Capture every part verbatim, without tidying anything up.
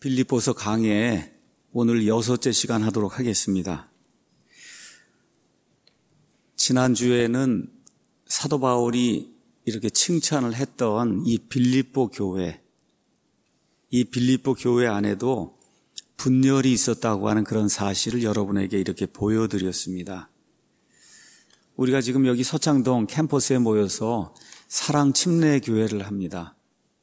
빌립보서 강해 오늘 여섯째 시간 하도록 하겠습니다. 지난주에는 사도 바울이 이렇게 칭찬을 했던 이 빌립보 교회, 이 빌립보 교회 안에도 분열이 있었다고 하는 그런 사실을 여러분에게 이렇게 보여드렸습니다. 우리가 지금 여기 서창동 캠퍼스에 모여서 사랑 침례 교회를 합니다.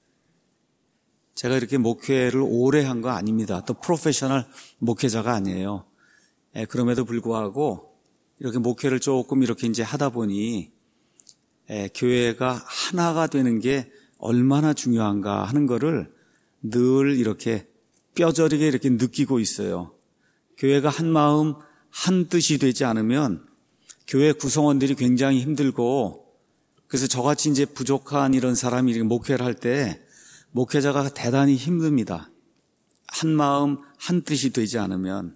제가 이렇게 목회를 오래 한 거 아닙니다. 또 프로페셔널 목회자가 아니에요. 예, 그럼에도 불구하고 이렇게 목회를 조금 이렇게 이제 하다 보니 예, 교회가 하나가 되는 게 얼마나 중요한가 하는 거를 늘 이렇게 뼈저리게 이렇게 느끼고 있어요. 교회가 한 마음 한 뜻이 되지 않으면 교회 구성원들이 굉장히 힘들고, 그래서 저같이 이제 부족한 이런 사람이 이렇게 목회를 할 때 목회자가 대단히 힘듭니다. 한 마음 한 뜻이 되지 않으면.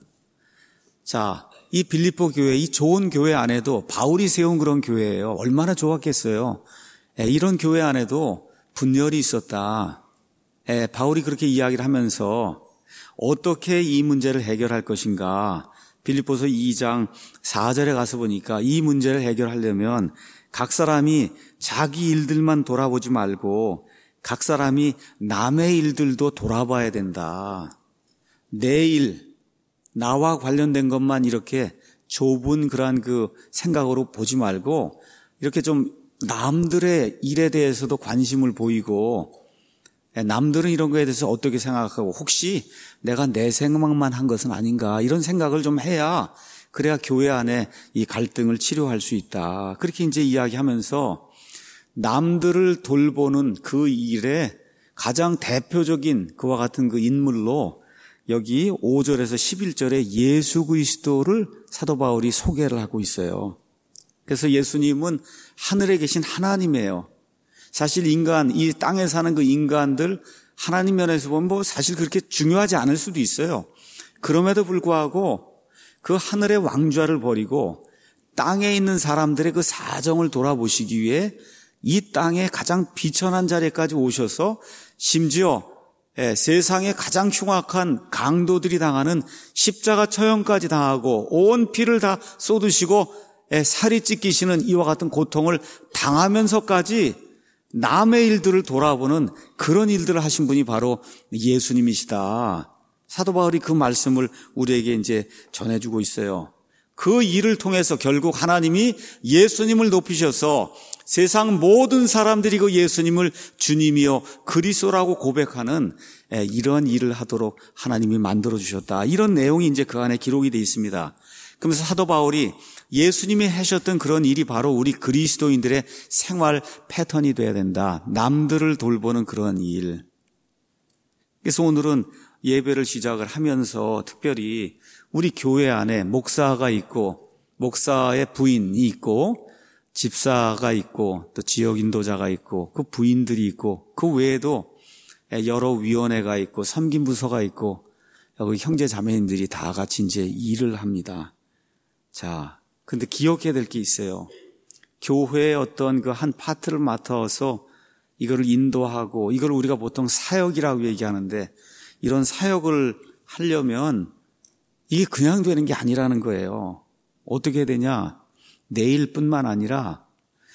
자, 이 빌립보 교회, 이 좋은 교회 안에도 바울이 세운 그런 교회예요. 얼마나 좋았겠어요. 예, 이런 교회 안에도 분열이 있었다. 예, 바울이 그렇게 이야기를 하면서 어떻게 이 문제를 해결할 것인가. 빌립보서 이 장 사 절에 가서 보니까 이 문제를 해결하려면 각 사람이 자기 일들만 돌아보지 말고 각 사람이 남의 일들도 돌아봐야 된다. 내 일, 나와 관련된 것만 이렇게 좁은 그러한 그 생각으로 보지 말고 이렇게 좀 남들의 일에 대해서도 관심을 보이고, 남들은 이런 거에 대해서 어떻게 생각하고 혹시 내가 내 생각만 한 것은 아닌가 이런 생각을 좀 해야, 그래야 교회 안에 이 갈등을 치료할 수 있다. 그렇게 이제 이야기하면서 남들을 돌보는 그 일에 가장 대표적인 그와 같은 그 인물로 여기 오 절에서 십일 절에 예수 그리스도를 사도 바울이 소개를 하고 있어요. 그래서 예수님은 하늘에 계신 하나님이에요. 사실 인간, 이 땅에 사는 그 인간들 하나님 면에서 보면 뭐 사실 그렇게 중요하지 않을 수도 있어요. 그럼에도 불구하고 그 하늘의 왕좌를 버리고 땅에 있는 사람들의 그 사정을 돌아보시기 위해 이 땅의 가장 비천한 자리까지 오셔서 심지어 예, 세상의 가장 흉악한 강도들이 당하는 십자가 처형까지 당하고 온 피를 다 쏟으시고 예, 살이 찢기시는 이와 같은 고통을 당하면서까지 남의 일들을 돌아보는 그런 일들을 하신 분이 바로 예수님이시다. 사도 바울이 그 말씀을 우리에게 이제 전해주고 있어요. 그 일을 통해서 결국 하나님이 예수님을 높이셔서 세상 모든 사람들이 그 예수님을 주님이요 그리스도라고 고백하는 이런 일을 하도록 하나님이 만들어주셨다. 이런 내용이 이제 그 안에 기록이 되어 있습니다. 그러면서 사도 바울이 예수님이 하셨던 그런 일이 바로 우리 그리스도인들의 생활 패턴이 돼야 된다. 남들을 돌보는 그런 일. 그래서 오늘은 예배를 시작을 하면서 특별히 우리 교회 안에 목사가 있고 목사의 부인이 있고 집사가 있고 또 지역 인도자가 있고 그 부인들이 있고 그 외에도 여러 위원회가 있고 섬김부서가 있고 여기 형제 자매님들이 다 같이 이제 일을 합니다. 자, 근데 기억해야 될 게 있어요. 교회의 어떤 그 한 파트를 맡아서 이거를 인도하고 이걸 우리가 보통 사역이라고 얘기하는데, 이런 사역을 하려면 이게 그냥 되는 게 아니라는 거예요. 어떻게 되냐? 내 일뿐만 아니라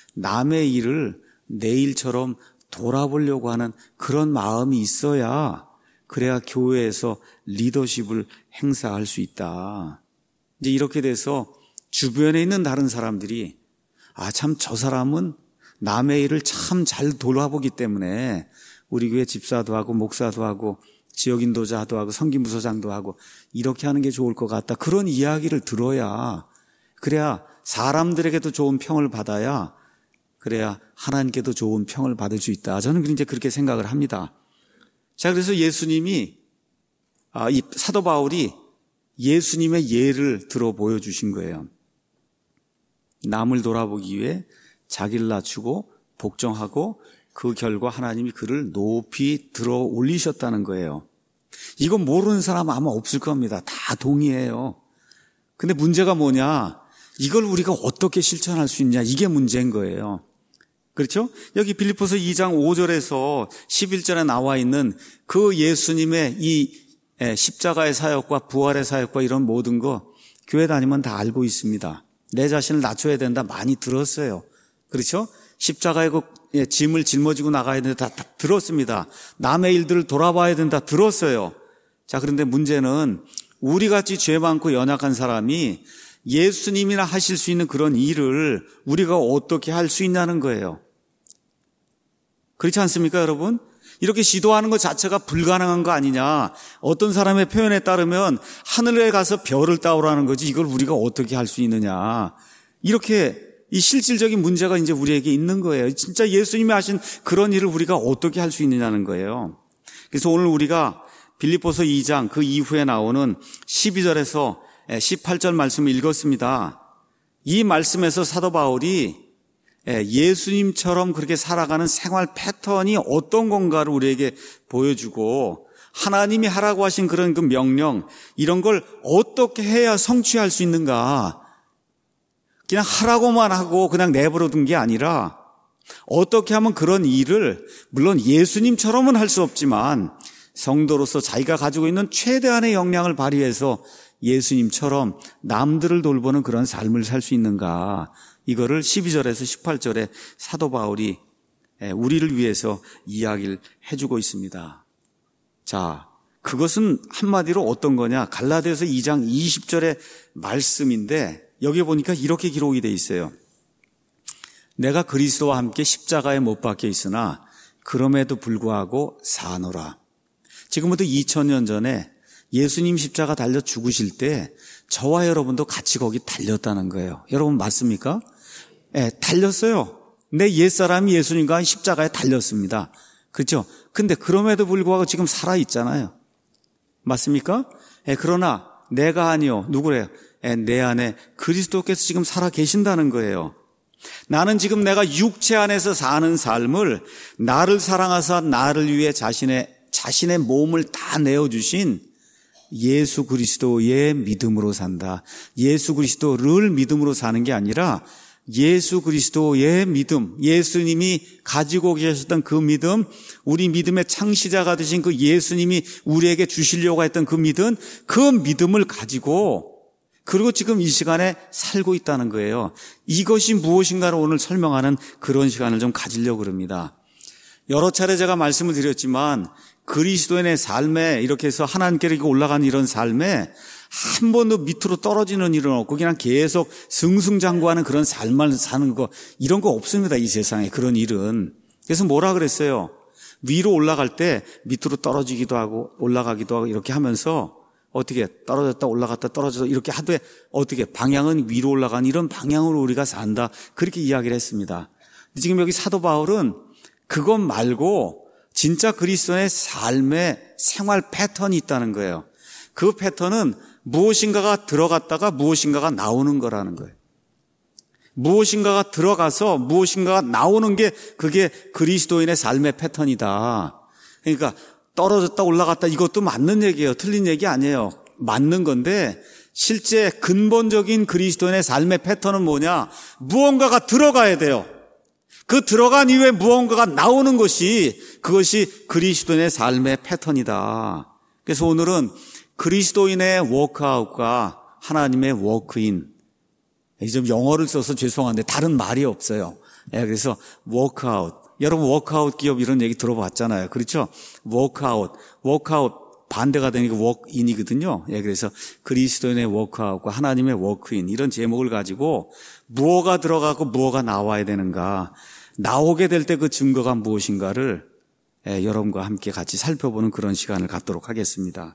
남의 일을 내 일처럼 돌아보려고 하는 그런 마음이 있어야, 그래야 교회에서 리더십을 행사할 수 있다. 이제 이렇게 돼서 주변에 있는 다른 사람들이 아, 참 저 사람은 남의 일을 참 잘 돌아보기 때문에 우리 교회 집사도 하고 목사도 하고 지역 인도자도 하고 성김부서장도 하고 이렇게 하는 게 좋을 것 같다. 그런 이야기를 들어야, 그래야 사람들에게도 좋은 평을 받아야, 그래야 하나님께도 좋은 평을 받을 수 있다. 저는 이제 그렇게 생각을 합니다. 자, 그래서 예수님이 아, 이 사도 바울이 예수님의 예를 들어 보여주신 거예요. 남을 돌아보기 위해 자기를 낮추고 복종하고 그 결과 하나님이 그를 높이 들어 올리셨다는 거예요. 이거 모르는 사람 아마 없을 겁니다. 다 동의해요. 근데 문제가 뭐냐? 이걸 우리가 어떻게 실천할 수 있냐? 이게 문제인 거예요. 그렇죠? 여기 빌립보서 이 장 오 절에서 십일 절에 나와 있는 그 예수님의 이 십자가의 사역과 부활의 사역과 이런 모든 거 교회 다니면 다 알고 있습니다. 내 자신을 낮춰야 된다 많이 들었어요. 그렇죠? 십자가의 그 짐을 짊어지고 나가야 된다 다, 다 들었습니다. 남의 일들을 돌아봐야 된다 들었어요. 자, 그런데 문제는 우리같이 죄 많고 연약한 사람이 예수님이나 하실 수 있는 그런 일을 우리가 어떻게 할 수 있냐는 거예요. 그렇지 않습니까, 여러분? 이렇게 시도하는 것 자체가 불가능한 거 아니냐. 어떤 사람의 표현에 따르면 하늘에 가서 별을 따오라는 거지 이걸 우리가 어떻게 할 수 있느냐. 이렇게 이 실질적인 문제가 이제 우리에게 있는 거예요. 진짜 예수님이 하신 그런 일을 우리가 어떻게 할 수 있느냐는 거예요. 그래서 오늘 우리가 빌립보서 이 장 그 이후에 나오는 십이 절에서 십팔 절 말씀을 읽었습니다. 이 말씀에서 사도 바울이 예수님처럼 그렇게 살아가는 생활 패턴이 어떤 건가를 우리에게 보여주고 하나님이 하라고 하신 그런 그 명령 이런 걸 어떻게 해야 성취할 수 있는가. 그냥 하라고만 하고 그냥 내버려 둔 게 아니라 어떻게 하면 그런 일을 물론 예수님처럼은 할 수 없지만 성도로서 자기가 가지고 있는 최대한의 역량을 발휘해서 예수님처럼 남들을 돌보는 그런 삶을 살 수 있는가. 이거를 십이 절에서 십팔 절에 사도 바울이 우리를 위해서 이야기를 해주고 있습니다. 자, 그것은 한마디로 어떤 거냐. 갈라디아서 이 장 이십 절의 말씀인데 여기 보니까 이렇게 기록이 돼 있어요. 내가 그리스도와 함께 십자가에 못 박혀 있으나 그럼에도 불구하고 사노라. 지금부터 이천 년 전에 예수님 십자가 달려 죽으실 때 저와 여러분도 같이 거기 달렸다는 거예요. 여러분 맞습니까? 네, 달렸어요. 내 옛사람이 예수님과 십자가에 달렸습니다. 그렇죠? 근데 그럼에도 불구하고 지금 살아있잖아요. 맞습니까? 네, 그러나 내가 아니요. 누구래요? 네, 내 안에 그리스도께서 지금 살아 계신다는 거예요. 나는 지금 내가 육체 안에서 사는 삶을 나를 사랑하사 나를 위해 자신의 자신의 몸을 다 내어주신 예수 그리스도의 믿음으로 산다. 예수 그리스도를 믿음으로 사는 게 아니라 예수 그리스도의 믿음, 예수님이 가지고 계셨던 그 믿음, 우리 믿음의 창시자가 되신 그 예수님이 우리에게 주시려고 했던 그 믿음, 그 믿음을 가지고 그리고 지금 이 시간에 살고 있다는 거예요. 이것이 무엇인가를 오늘 설명하는 그런 시간을 좀 가지려고 합니다. 여러 차례 제가 말씀을 드렸지만 그리스도인의 삶에 이렇게 해서 하나님께로 올라가는 이런 삶에 한 번도 밑으로 떨어지는 일은 없고 그냥 계속 승승장구하는 그런 삶을 사는 거 이런 거 없습니다. 이 세상에 그런 일은. 그래서 뭐라 그랬어요? 위로 올라갈 때 밑으로 떨어지기도 하고 올라가기도 하고 이렇게 하면서 어떻게 떨어졌다 올라갔다 떨어졌다 이렇게 하되 어떻게 방향은 위로 올라가는 이런 방향으로 우리가 산다. 그렇게 이야기를 했습니다. 지금 여기 사도 바울은 그것 말고 진짜 그리스도의 삶의 생활 패턴이 있다는 거예요. 그 패턴은 무엇인가가 들어갔다가 무엇인가가 나오는 거라는 거예요. 무엇인가가 들어가서 무엇인가가 나오는 게 그게 그리스도인의 삶의 패턴이다. 그러니까 떨어졌다 올라갔다 이것도 맞는 얘기예요. 틀린 얘기 아니에요. 맞는 건데 실제 근본적인 그리스도인의 삶의 패턴은 뭐냐? 무언가가 들어가야 돼요. 그 들어간 이후에 무언가가 나오는 것이 그것이 그리스도인의 삶의 패턴이다. 그래서 오늘은 그리스도인의 워크아웃과 하나님의 워크인, 좀 영어를 써서 죄송한데 다른 말이 없어요. 그래서 워크아웃. 여러분 워크아웃 기업 이런 얘기 들어봤잖아요. 그렇죠? 워크아웃. 워크아웃 반대가 되니까 워크인이거든요. 그래서 그리스도인의 워크아웃과 하나님의 워크인 이런 제목을 가지고 무엇가 들어가고 무엇가 나와야 되는가, 나오게 될 때 그 증거가 무엇인가를 여러분과 함께 같이 살펴보는 그런 시간을 갖도록 하겠습니다.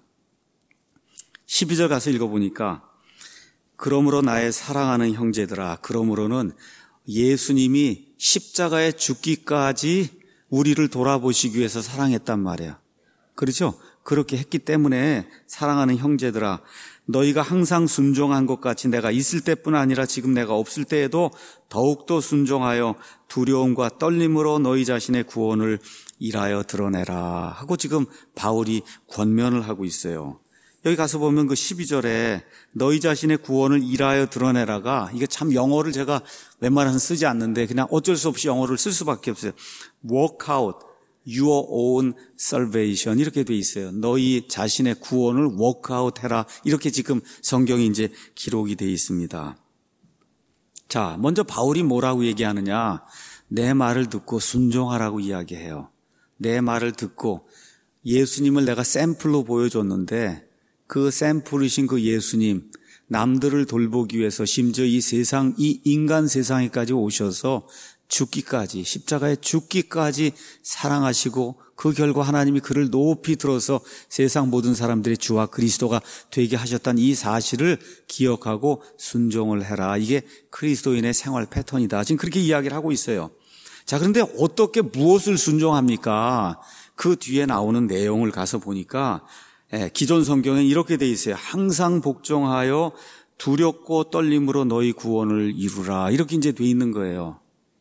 십이 절 가서 읽어보니까 그러므로 나의 사랑하는 형제들아, 그러므로는 예수님이 십자가에 죽기까지 우리를 돌아보시기 위해서 사랑했단 말이에요. 그렇죠? 그렇게 했기 때문에 사랑하는 형제들아, 너희가 항상 순종한 것 같이 내가 있을 때뿐 아니라 지금 내가 없을 때에도 더욱더 순종하여 두려움과 떨림으로 너희 자신의 구원을 일하여 드러내라 하고 지금 바울이 권면을 하고 있어요. 여기 가서 보면 그 십이 절에 너희 자신의 구원을 일하여 드러내라가, 이게 참 영어를 제가 웬만해서는 쓰지 않는데 그냥 어쩔 수 없이 영어를 쓸 수밖에 없어요. work out. your own salvation 이렇게 돼 있어요. 너희 자신의 구원을 워크아웃 해라. 이렇게 지금 성경이 이제 기록이 돼 있습니다. 자, 먼저 바울이 뭐라고 얘기하느냐? 내 말을 듣고 순종하라고 이야기해요. 내 말을 듣고 예수님을 내가 샘플로 보여줬는데 그 샘플이신 그 예수님, 남들을 돌보기 위해서 심지어 이 세상, 이 인간 세상에까지 오셔서 죽기까지, 십자가에 죽기까지 사랑하시고 그 결과 하나님이 그를 높이 들어서 세상 모든 사람들의 주와 그리스도가 되게 하셨다는 이 사실을 기억하고 순종을 해라. 이게 그리스도인의 생활 패턴이다. 지금 그렇게 이야기를 하고 있어요. 자, 그런데 어떻게 무엇을 순종합니까? 그 뒤에 나오는 내용을 가서 보니까 예, 기존 성경에 이렇게 돼 있어요. 항상 복종하여 두렵고 떨림으로 너희 구원을 이루라. 이렇게 이제 돼 있는 거예요.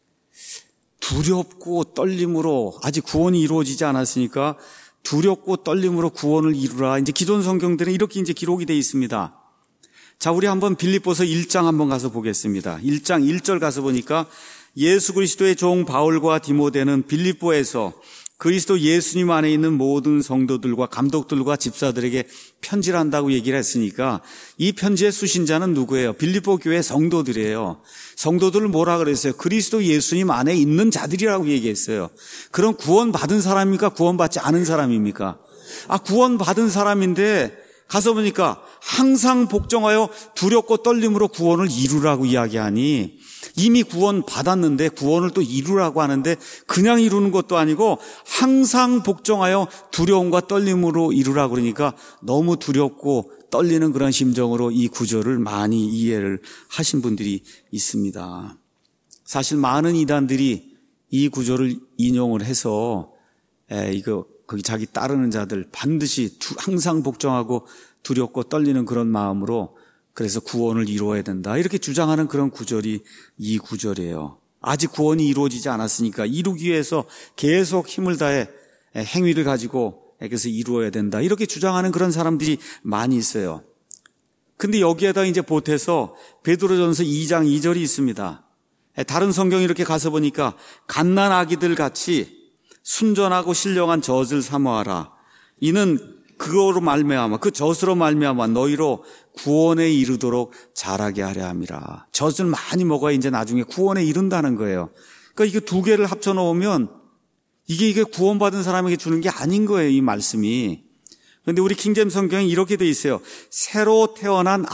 두렵고 떨림으로 아직 구원이 이루어지지 않았으니까 두렵고 떨림으로 구원을 이루라. 이제 기존 성경들은 이렇게 이제 기록이 돼 있습니다. 자, 우리 한번 빌립보서 일 장 한번 가서 보겠습니다. 일 장 일 절 가서 보니까 예수 그리스도의 종 바울과 디모데는 빌립보에서 그리스도 예수님 안에 있는 모든 성도들과 감독들과 집사들에게 편지를 한다고 얘기를 했으니까 이 편지의 수신자는 누구예요? 빌립보 교회 성도들이에요. 성도들을 뭐라 그랬어요? 그리스도 예수님 안에 있는 자들이라고 얘기했어요. 그럼 구원받은 사람입니까? 구원받지 않은 사람입니까? 아, 구원받은 사람인데 가서 보니까 항상 복종하여 두렵고 떨림으로 구원을 이루라고 이야기하니 이미 구원 받았는데 구원을 또 이루라고 하는데 그냥 이루는 것도 아니고 항상 복종하여 두려움과 떨림으로 이루라고 그러니까 너무 두렵고 떨리는 그런 심정으로 이 구절을 많이 이해를 하신 분들이 있습니다. 사실 많은 이단들이 이 구절을 인용을 해서 에, 이거 거기 자기 따르는 자들 반드시 두, 항상 복종하고 두렵고 떨리는 그런 마음으로 그래서 구원을 이루어야 된다. 이렇게 주장하는 그런 구절이 이 구절이에요. 아직 구원이 이루어지지 않았으니까 이루기 위해서 계속 힘을 다해 행위를 가지고 그래서 이루어야 된다. 이렇게 주장하는 그런 사람들이 많이 있어요. 근데 여기에다 이제 보태서 베드로전서 이 장 이 절이 있습니다. 다른 성경 이렇게 가서 보니까 갓난 아기들 같이 순전하고 신령한 젖을 사모하라. 이는 그거로 말미암아 그 젖으로 말미암아 너희로 구원에 이르도록 자라게 하려 함이라. 젖을 많이 먹어야 이제 나중에 구원에 이른다는 거예요. 그러니까 이게 두 개를 합쳐 놓으면 이게 이게 구원받은 사람에게 주는 게 아닌 거예요, 이 말씀이. 그런데 우리 킹제임스 성경에 이렇게 돼 있어요. 새로 태어난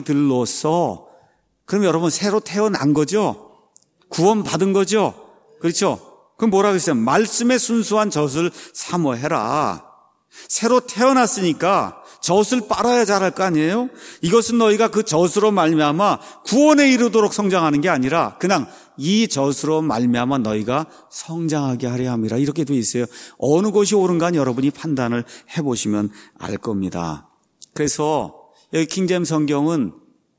아기들로서. 그럼 여러분 새로 태어난 거죠? 구원받은 거죠? 그렇죠? 그럼 뭐라고 했어요? 말씀의 순수한 젖을 사모해라. 새로 태어났으니까 젖을 빨아야 자랄 거 아니에요? 이것은 너희가 그 젖으로 말미암아 구원에 이르도록 성장하는 게 아니라 그냥 이 젖으로 말미암아 너희가 성장하게 하려 함이라. 이렇게 돼 있어요. 어느 것이 옳은가 여러분이 판단을 해보시면 알 겁니다. 그래서 여기 킹제임스 성경은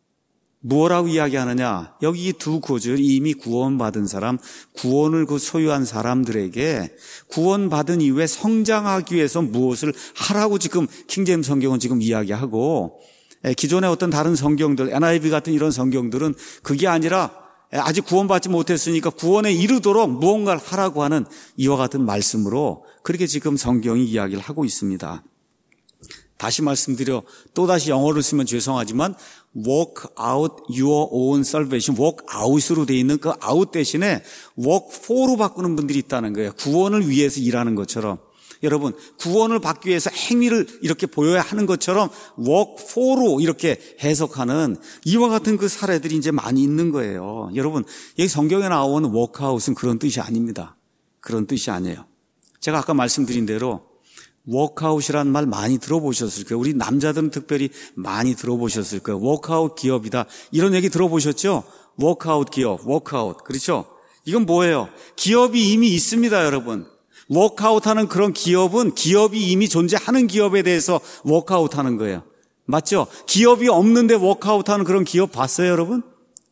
뭐라고 이야기하느냐? 여기 이 두 구절 이미 구원받은 사람, 구원을 그 소유한 사람들에게 구원받은 이후에 성장하기 위해서 무엇을 하라고 지금 킹제임스 성경은 지금 이야기하고 기존의 어떤 다른 성경들, 엔 아이 브이 같은 이런 성경들은 그게 아니라 아직 구원받지 못했으니까 구원에 이르도록 무언가를 하라고 하는 이와 같은 말씀으로 그렇게 지금 성경이 이야기를 하고 있습니다. 다시 말씀드려 또다시 영어를 쓰면 죄송하지만 work out your own salvation, work out으로 되어 있는 그 out 대신에 work for로 바꾸는 분들이 있다는 거예요. 구원을 위해서 일하는 것처럼. 여러분 구원을 받기 위해서 행위를 이렇게 보여야 하는 것처럼 work for로 이렇게 해석하는 이와 같은 그 사례들이 이제 많이 있는 거예요. 여러분 여기 성경에 나오는 work out은 그런 뜻이 아닙니다. 그런 뜻이 아니에요. 제가 아까 말씀드린 대로 워크아웃이라는 말 많이 들어보셨을 거예요. 우리 남자들은 특별히 많이 들어보셨을 거예요. 워크아웃 기업이다. 이런 얘기 들어보셨죠? 워크아웃 기업, 워크아웃. 그렇죠? 이건 뭐예요? 기업이 이미 있습니다, 여러분. 워크아웃하는 그런 기업은 기업이 이미 존재하는 기업에 대해서 워크아웃하는 거예요. 맞죠? 기업이 없는데 워크아웃하는 그런 기업 봤어요, 여러분?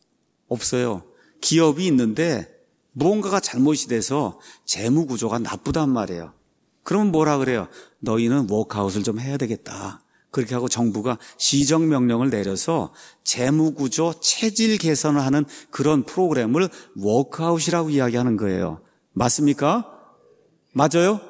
없어요. 기업이 있는데 무언가가 잘못이 돼서 재무 구조가 나쁘단 말이에요. 그러면 뭐라 그래요? 너희는 워크아웃을 좀 해야 되겠다. 그렇게 하고 정부가 시정명령을 내려서 재무구조 체질 개선을 하는 그런 프로그램을 워크아웃이라고 이야기하는 거예요. 맞습니까? 맞아요?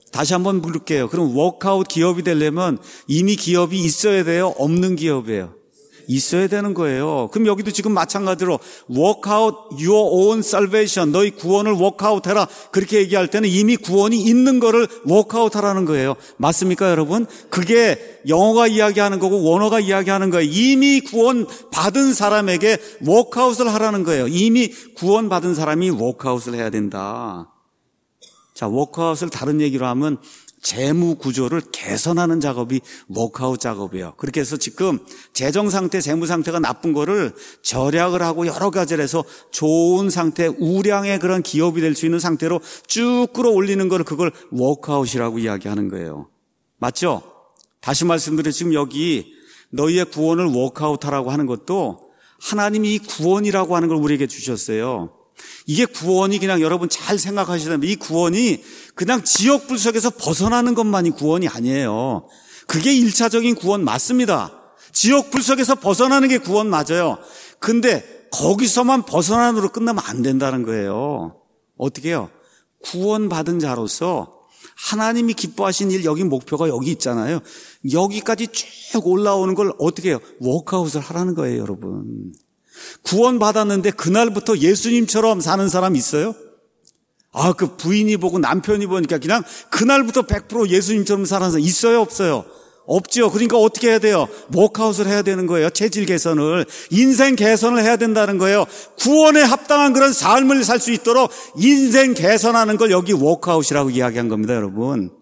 다시 한번 물을게요. 그럼 워크아웃 기업이 되려면 이미 기업이 있어야 돼요? 없는 기업이에요? 있어야 되는 거예요. 그럼 여기도 지금 마찬가지로 work out your own salvation, 너희 구원을 work out 해라, 그렇게 얘기할 때는 이미 구원이 있는 거를 work out 하라는 거예요. 맞습니까, 여러분? 그게 영어가 이야기하는 거고 원어가 이야기하는 거예요. 이미 구원 받은 사람에게 work out을 하라는 거예요. 이미 구원 받은 사람이 work out을 해야 된다. 자, work out을 다른 얘기로 하면 재무 구조를 개선하는 작업이 워크아웃 작업이에요. 그렇게 해서 지금 재정 상태, 재무 상태가 나쁜 거를 절약을 하고 여러 가지를 해서 좋은 상태, 우량의 그런 기업이 될 수 있는 상태로 쭉 끌어올리는 거를 그걸 워크아웃이라고 이야기하는 거예요. 맞죠? 다시 말씀드려 지금 여기 너희의 구원을 워크아웃하라고 하는 것도 하나님이 이 구원이라고 하는 걸 우리에게 주셨어요. 이게 구원이 그냥 여러분 잘 생각하시다면 이 구원이 그냥 지역불 속에서 벗어나는 것만이 구원이 아니에요. 그게 일차적인 구원 맞습니다. 지역불 속에서 벗어나는 게 구원 맞아요. 근데 거기서만 벗어나는 으로 끝나면 안 된다는 거예요. 어떻게 해요? 구원받은 자로서 하나님이 기뻐하신 일, 여기 목표가 여기 있잖아요. 여기까지 쭉 올라오는 걸 어떻게 해요? 워크아웃을 하라는 거예요, 여러분. 구원받았는데 그날부터 예수님처럼 사는 사람 있어요? 아, 그 부인이 보고 남편이 보니까 그냥 그날부터 백 퍼센트 예수님처럼 사는 사람 있어요, 없어요? 없죠. 그러니까 어떻게 해야 돼요? 워크아웃을 해야 되는 거예요. 체질 개선을, 인생 개선을 해야 된다는 거예요. 구원에 합당한 그런 삶을 살 수 있도록 인생 개선하는 걸 여기 워크아웃이라고 이야기한 겁니다, 여러분.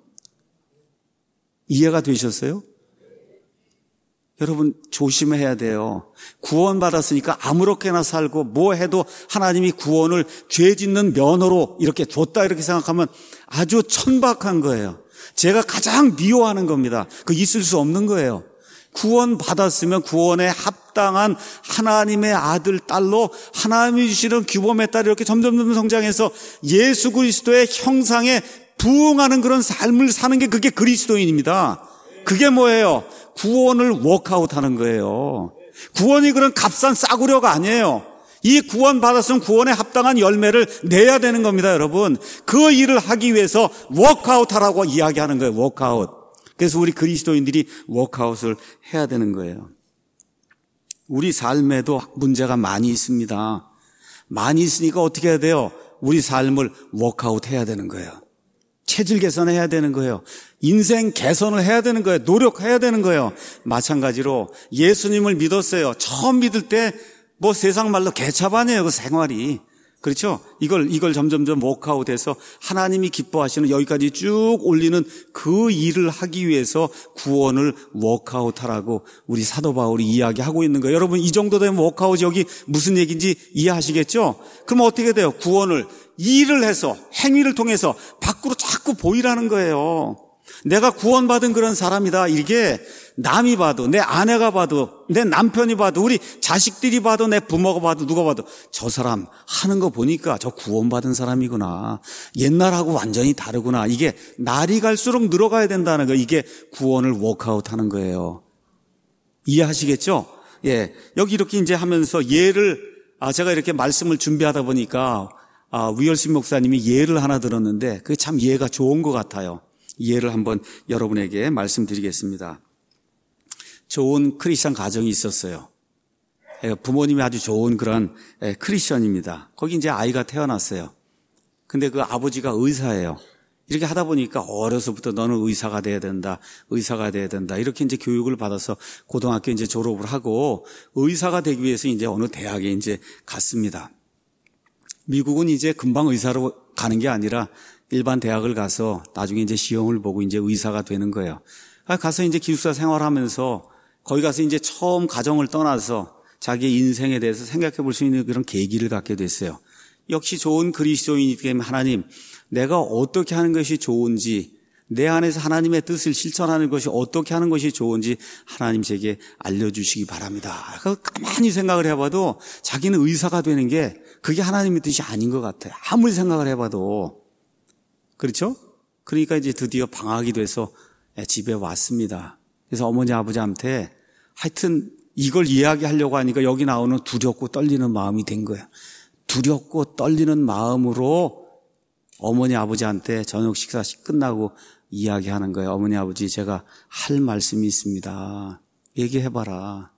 이해가 되셨어요? 여러분 조심해야 돼요. 구원받았으니까 아무렇게나 살고 뭐 해도 하나님이 구원을 죄 짓는 면허로 이렇게 줬다 이렇게 생각하면 아주 천박한 거예요. 제가 가장 미워하는 겁니다. 그 있을 수 없는 거예요. 구원받았으면 구원에 합당한 하나님의 아들, 딸로 하나님이 주시는 규범의 딸 이렇게 점점점 성장해서 예수 그리스도의 형상에 부응하는 그런 삶을 사는 게 그게 그리스도인입니다. 그게 뭐예요? 구원을 워크아웃하는 거예요. 구원이 그런 값싼 싸구려가 아니에요. 이 구원 받았으면 구원에 합당한 열매를 내야 되는 겁니다, 여러분. 그 일을 하기 위해서 워크아웃하라고 이야기하는 거예요, 워크아웃. 그래서 우리 그리스도인들이 워크아웃을 해야 되는 거예요. 우리 삶에도 문제가 많이 있습니다. 많이 있으니까 어떻게 해야 돼요? 우리 삶을 워크아웃 해야 되는 거예요. 체질 개선을 해야 되는 거예요. 인생 개선을 해야 되는 거예요. 노력해야 되는 거예요. 마찬가지로 예수님을 믿었어요. 처음 믿을 때 뭐 세상 말로 개차반이에요. 그 생활이. 그렇죠? 이걸 이걸 점점점 워크아웃해서 하나님이 기뻐하시는 여기까지 쭉 올리는 그 일을 하기 위해서 구원을 워크아웃하라고 우리 사도 바울이 이야기하고 있는 거예요. 여러분 이 정도 되면 워크아웃 여기 무슨 얘기인지 이해하시겠죠? 그럼 어떻게 돼요? 구원을 일을 해서 행위를 통해서 밖으로 자꾸 보이라는 거예요. 내가 구원받은 그런 사람이다. 이게 남이 봐도, 내 아내가 봐도, 내 남편이 봐도, 우리 자식들이 봐도, 내 부모가 봐도, 누가 봐도 저 사람 하는 거 보니까 저 구원받은 사람이구나. 옛날하고 완전히 다르구나. 이게 날이 갈수록 늘어가야 된다는 거. 이게 구원을 워크아웃하는 거예요. 이해하시겠죠? 예, 여기 이렇게 이제 하면서 예를 아 제가 이렇게 말씀을 준비하다 보니까 아, 위얼신 목사님이 예를 하나 들었는데 그게 참 예가 좋은 것 같아요. 예를 한번 여러분에게 말씀드리겠습니다. 좋은 크리스천 가정이 있었어요. 부모님이 아주 좋은 그런 크리스천입니다. 거기 이제 아이가 태어났어요. 근데 그 아버지가 의사예요. 이렇게 하다 보니까 어려서부터 너는 의사가 돼야 된다, 의사가 돼야 된다. 이렇게 이제 교육을 받아서 고등학교 이제 졸업을 하고 의사가 되기 위해서 이제 어느 대학에 이제 갔습니다. 미국은 이제 금방 의사로 가는 게 아니라 일반 대학을 가서 나중에 이제 시험을 보고 이제 의사가 되는 거예요. 가서 이제 기숙사 생활하면서 거기 가서 이제 처음 가정을 떠나서 자기의 인생에 대해서 생각해 볼 수 있는 그런 계기를 갖게 됐어요. 역시 좋은 그리스도인이기 때문에 하나님, 내가 어떻게 하는 것이 좋은지, 내 안에서 하나님의 뜻을 실천하는 것이 어떻게 하는 것이 좋은지 하나님 제게 알려주시기 바랍니다. 가만히 생각을 해봐도 자기는 의사가 되는 게 그게 하나님의 뜻이 아닌 것 같아요. 아무리 생각을 해봐도. 그렇죠? 그러니까 이제 드디어 방학이 돼서 집에 왔습니다. 그래서 어머니 아버지한테 하여튼 이걸 이야기하려고 하니까 여기 나오는 두렵고 떨리는 마음이 된 거예요. 두렵고 떨리는 마음으로 어머니 아버지한테 저녁 식사 끝나고 이야기하는 거예요. 어머니, 아버지, 제가 할 말씀이 있습니다. 얘기해봐라.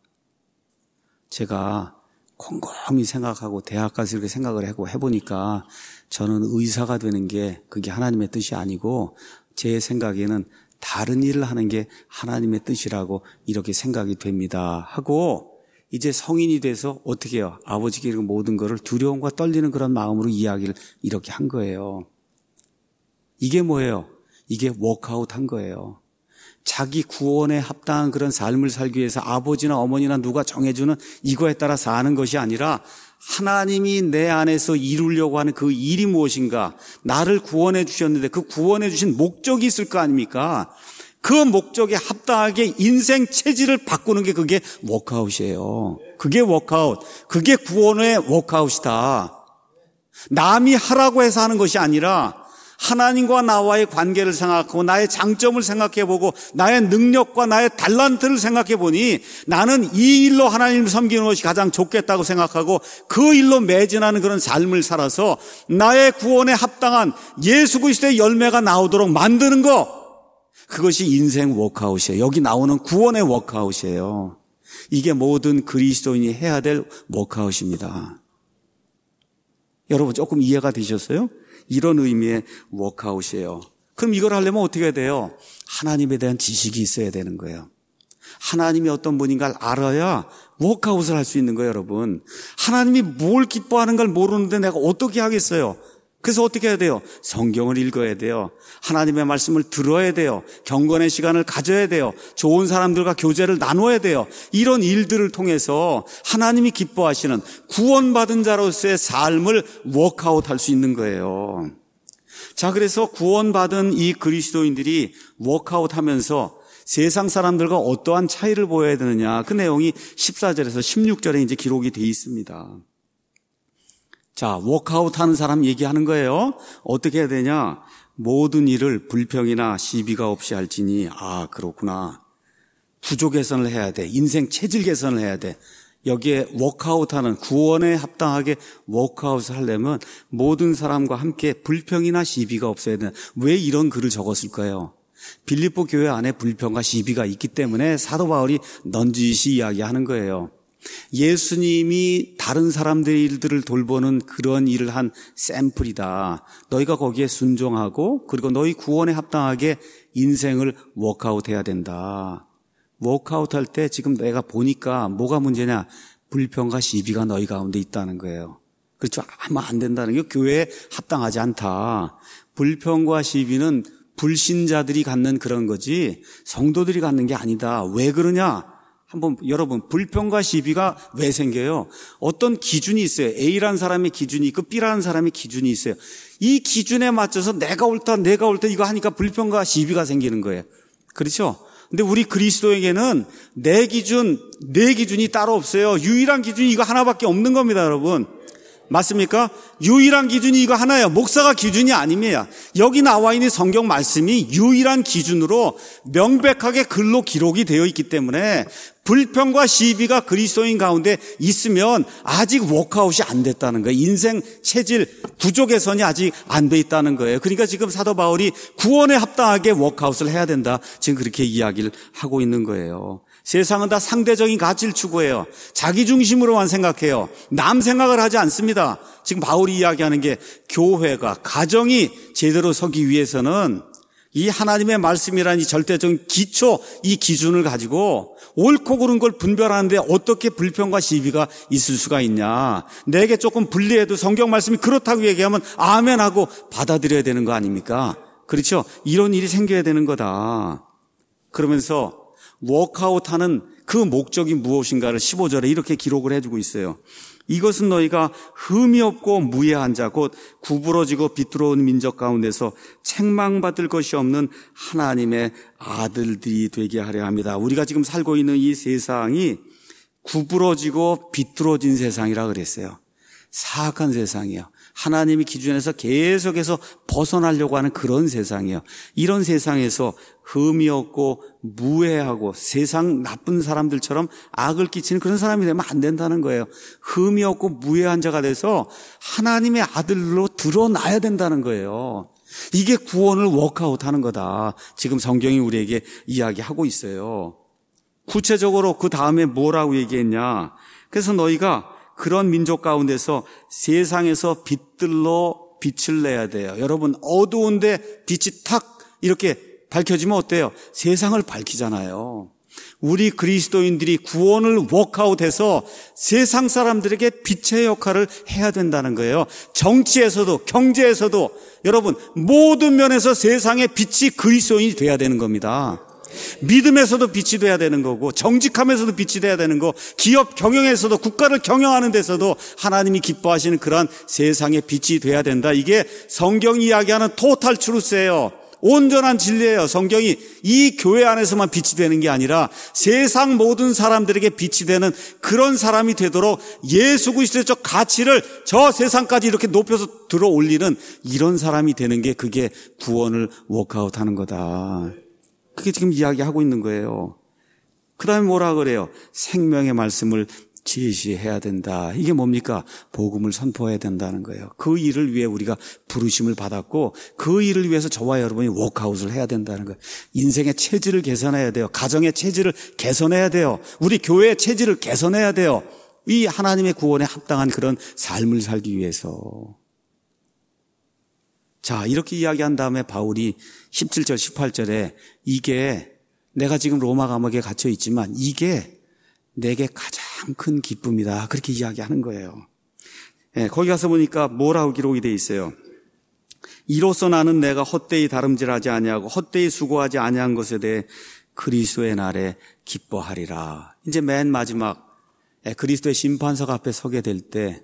제가 곰곰이 생각하고 대학 가서 이렇게 생각을 하고 해보니까 저는 의사가 되는 게 그게 하나님의 뜻이 아니고 제 생각에는 다른 일을 하는 게 하나님의 뜻이라고 이렇게 생각이 됩니다. 하고 이제 성인이 돼서 어떻게 해요? 아버지께 모든 것을 두려움과 떨리는 그런 마음으로 이야기를 이렇게 한 거예요. 이게 뭐예요? 이게 워크아웃 한 거예요. 자기 구원에 합당한 그런 삶을 살기 위해서 아버지나 어머니나 누가 정해주는 이거에 따라 사는 것이 아니라 하나님이 내 안에서 이루려고 하는 그 일이 무엇인가, 나를 구원해 주셨는데 그 구원해 주신 목적이 있을 거 아닙니까? 그 목적에 합당하게 인생 체질을 바꾸는 게 그게 워크아웃이에요. 그게 워크아웃, 그게 구원의 워크아웃이다. 남이 하라고 해서 하는 것이 아니라 하나님과 나와의 관계를 생각하고 나의 장점을 생각해보고 나의 능력과 나의 달란트를 생각해보니 나는 이 일로 하나님을 섬기는 것이 가장 좋겠다고 생각하고 그 일로 매진하는 그런 삶을 살아서 나의 구원에 합당한 예수 그리스도의 열매가 나오도록 만드는 것, 그것이 인생 워크아웃이에요. 여기 나오는 구원의 워크아웃이에요. 이게 모든 그리스도인이 해야 될 워크아웃입니다. 여러분 조금 이해가 되셨어요? 이런 의미의 워크아웃이에요. 그럼 이걸 하려면 어떻게 해야 돼요? 하나님에 대한 지식이 있어야 되는 거예요. 하나님이 어떤 분인가를 알아야 워크아웃을 할 수 있는 거예요, 여러분. 하나님이 뭘 기뻐하는 걸 모르는데 내가 어떻게 하겠어요? 그래서 어떻게 해야 돼요? 성경을 읽어야 돼요. 하나님의 말씀을 들어야 돼요. 경건의 시간을 가져야 돼요. 좋은 사람들과 교제를 나눠야 돼요. 이런 일들을 통해서 하나님이 기뻐하시는 구원받은 자로서의 삶을 워크아웃 할 수 있는 거예요. 자, 그래서 구원받은 이 그리스도인들이 워크아웃 하면서 세상 사람들과 어떠한 차이를 보여야 되느냐, 그 내용이 십사 절에서 십육 절에 이제 기록이 되어 있습니다. 자, 워크아웃 하는 사람 얘기하는 거예요. 어떻게 해야 되냐? 모든 일을 불평이나 시비가 없이 할지니, 아, 그렇구나. 구조 개선을 해야 돼. 인생 체질 개선을 해야 돼. 여기에 워크아웃 하는, 구원에 합당하게 워크아웃을 하려면 모든 사람과 함께 불평이나 시비가 없어야 돼. 왜 이런 글을 적었을까요? 빌립보 교회 안에 불평과 시비가 있기 때문에 사도 바울이 넌지시 이야기하는 거예요. 예수님이 다른 사람들의 일들을 돌보는 그런 일을 한 샘플이다. 너희가 거기에 순종하고 그리고 너희 구원에 합당하게 인생을 워크아웃해야 된다. 워크아웃 할 때 지금 내가 보니까 뭐가 문제냐? 불평과 시비가 너희 가운데 있다는 거예요. 그렇죠? 아마 안 된다는 게 교회에 합당하지 않다. 불평과 시비는 불신자들이 갖는 그런 거지 성도들이 갖는 게 아니다. 왜 그러냐? 한번 여러분, 불평과 시비가 왜 생겨요? 어떤 기준이 있어요. A라는 사람의 기준이 있고 B라는 사람의 기준이 있어요. 이 기준에 맞춰서 내가 옳다, 내가 옳다 이거 하니까 불평과 시비가 생기는 거예요. 그렇죠? 근데 우리 그리스도에게는 내 기준, 내 기준이 따로 없어요. 유일한 기준이 이거 하나밖에 없는 겁니다, 여러분. 맞습니까? 유일한 기준이 이거 하나예요. 목사가 기준이 아닙니다. 여기 나와 있는 성경 말씀이 유일한 기준으로 명백하게 글로 기록이 되어 있기 때문에 불평과 시비가 그리스도인 가운데 있으면 아직 워크아웃이 안 됐다는 거예요. 인생 체질 구조 개선이 아직 안 돼 있다는 거예요. 그러니까 지금 사도 바울이 구원에 합당하게 워크아웃을 해야 된다. 지금 그렇게 이야기를 하고 있는 거예요. 세상은 다 상대적인 가치를 추구해요. 자기 중심으로만 생각해요. 남 생각을 하지 않습니다. 지금 바울이 이야기하는 게 교회가, 가정이 제대로 서기 위해서는 이 하나님의 말씀이라는 이 절대적인 기초, 이 기준을 가지고 옳고 그른 걸 분별하는데 어떻게 불평과 시비가 있을 수가 있냐. 내게 조금 불리해도 성경 말씀이 그렇다고 얘기하면 아멘 하고 받아들여야 되는 거 아닙니까? 그렇죠? 이런 일이 생겨야 되는 거다. 그러면서 워크아웃하는 그 목적이 무엇인가를 십오 절에 이렇게 기록을 해주고 있어요. 이것은 너희가 흠이 없고 무해한 자 곧 구부러지고 비뚤어온 민족 가운데서 책망받을 것이 없는 하나님의 아들들이 되게 하려 합니다. 우리가 지금 살고 있는 이 세상이 구부러지고 비뚤어진 세상이라 그랬어요. 사악한 세상이에요. 하나님의 기준에서 계속해서 벗어나려고 하는 그런 세상이에요. 이런 세상에서 흠이 없고 무해하고 세상 나쁜 사람들처럼 악을 끼치는 그런 사람이 되면 안 된다는 거예요. 흠이 없고 무해한 자가 돼서 하나님의 아들로 드러나야 된다는 거예요. 이게 구원을 워크아웃 하는 거다. 지금 성경이 우리에게 이야기하고 있어요. 구체적으로 그 다음에 뭐라고 얘기했냐. 그래서 너희가 그런 민족 가운데서 세상에서 빛들로 빛을 내야 돼요. 여러분, 어두운데 빛이 탁 이렇게 밝혀지면 어때요? 세상을 밝히잖아요. 우리 그리스도인들이 구원을 워크아웃해서 세상 사람들에게 빛의 역할을 해야 된다는 거예요. 정치에서도 경제에서도 여러분 모든 면에서 세상의 빛이 그리스도인이 돼야 되는 겁니다. 믿음에서도 빛이 돼야 되는 거고, 정직함에서도 빛이 돼야 되는 거, 기업 경영에서도, 국가를 경영하는 데서도 하나님이 기뻐하시는 그러한 세상의 빛이 돼야 된다. 이게 성경이 이야기하는 토탈 트루스예요. 온전한 진리예요. 성경이 이 교회 안에서만 빛이 되는 게 아니라 세상 모든 사람들에게 빛이 되는 그런 사람이 되도록 예수 그리스도의 저 가치를 저 세상까지 이렇게 높여서 들어 올리는 이런 사람이 되는 게 그게 구원을 워크아웃하는 거다. 그게 지금 이야기하고 있는 거예요. 그 다음에 뭐라 그래요? 생명의 말씀을 제시해야 된다. 이게 뭡니까? 복음을 선포해야 된다는 거예요. 그 일을 위해 우리가 부르심을 받았고 그 일을 위해서 저와 여러분이 워크아웃을 해야 된다는 거예요. 인생의 체질을 개선해야 돼요. 가정의 체질을 개선해야 돼요. 우리 교회의 체질을 개선해야 돼요. 이 하나님의 구원에 합당한 그런 삶을 살기 위해서. 자, 이렇게 이야기한 다음에 바울이 십칠 절 십팔 절에 이게 내가 지금 로마 감옥에 갇혀 있지만 이게 내게 가장 큰 기쁨이다. 그렇게 이야기하는 거예요. 예, 거기 가서 보니까 뭐라고 기록이 되어 있어요. 이로써 나는 내가 헛되이 다름질하지 아니하고 헛되이 수고하지 아니한 것에 대해 그리스도의 날에 기뻐하리라. 이제 맨 마지막 예, 그리스도의 심판석 앞에 서게 될 때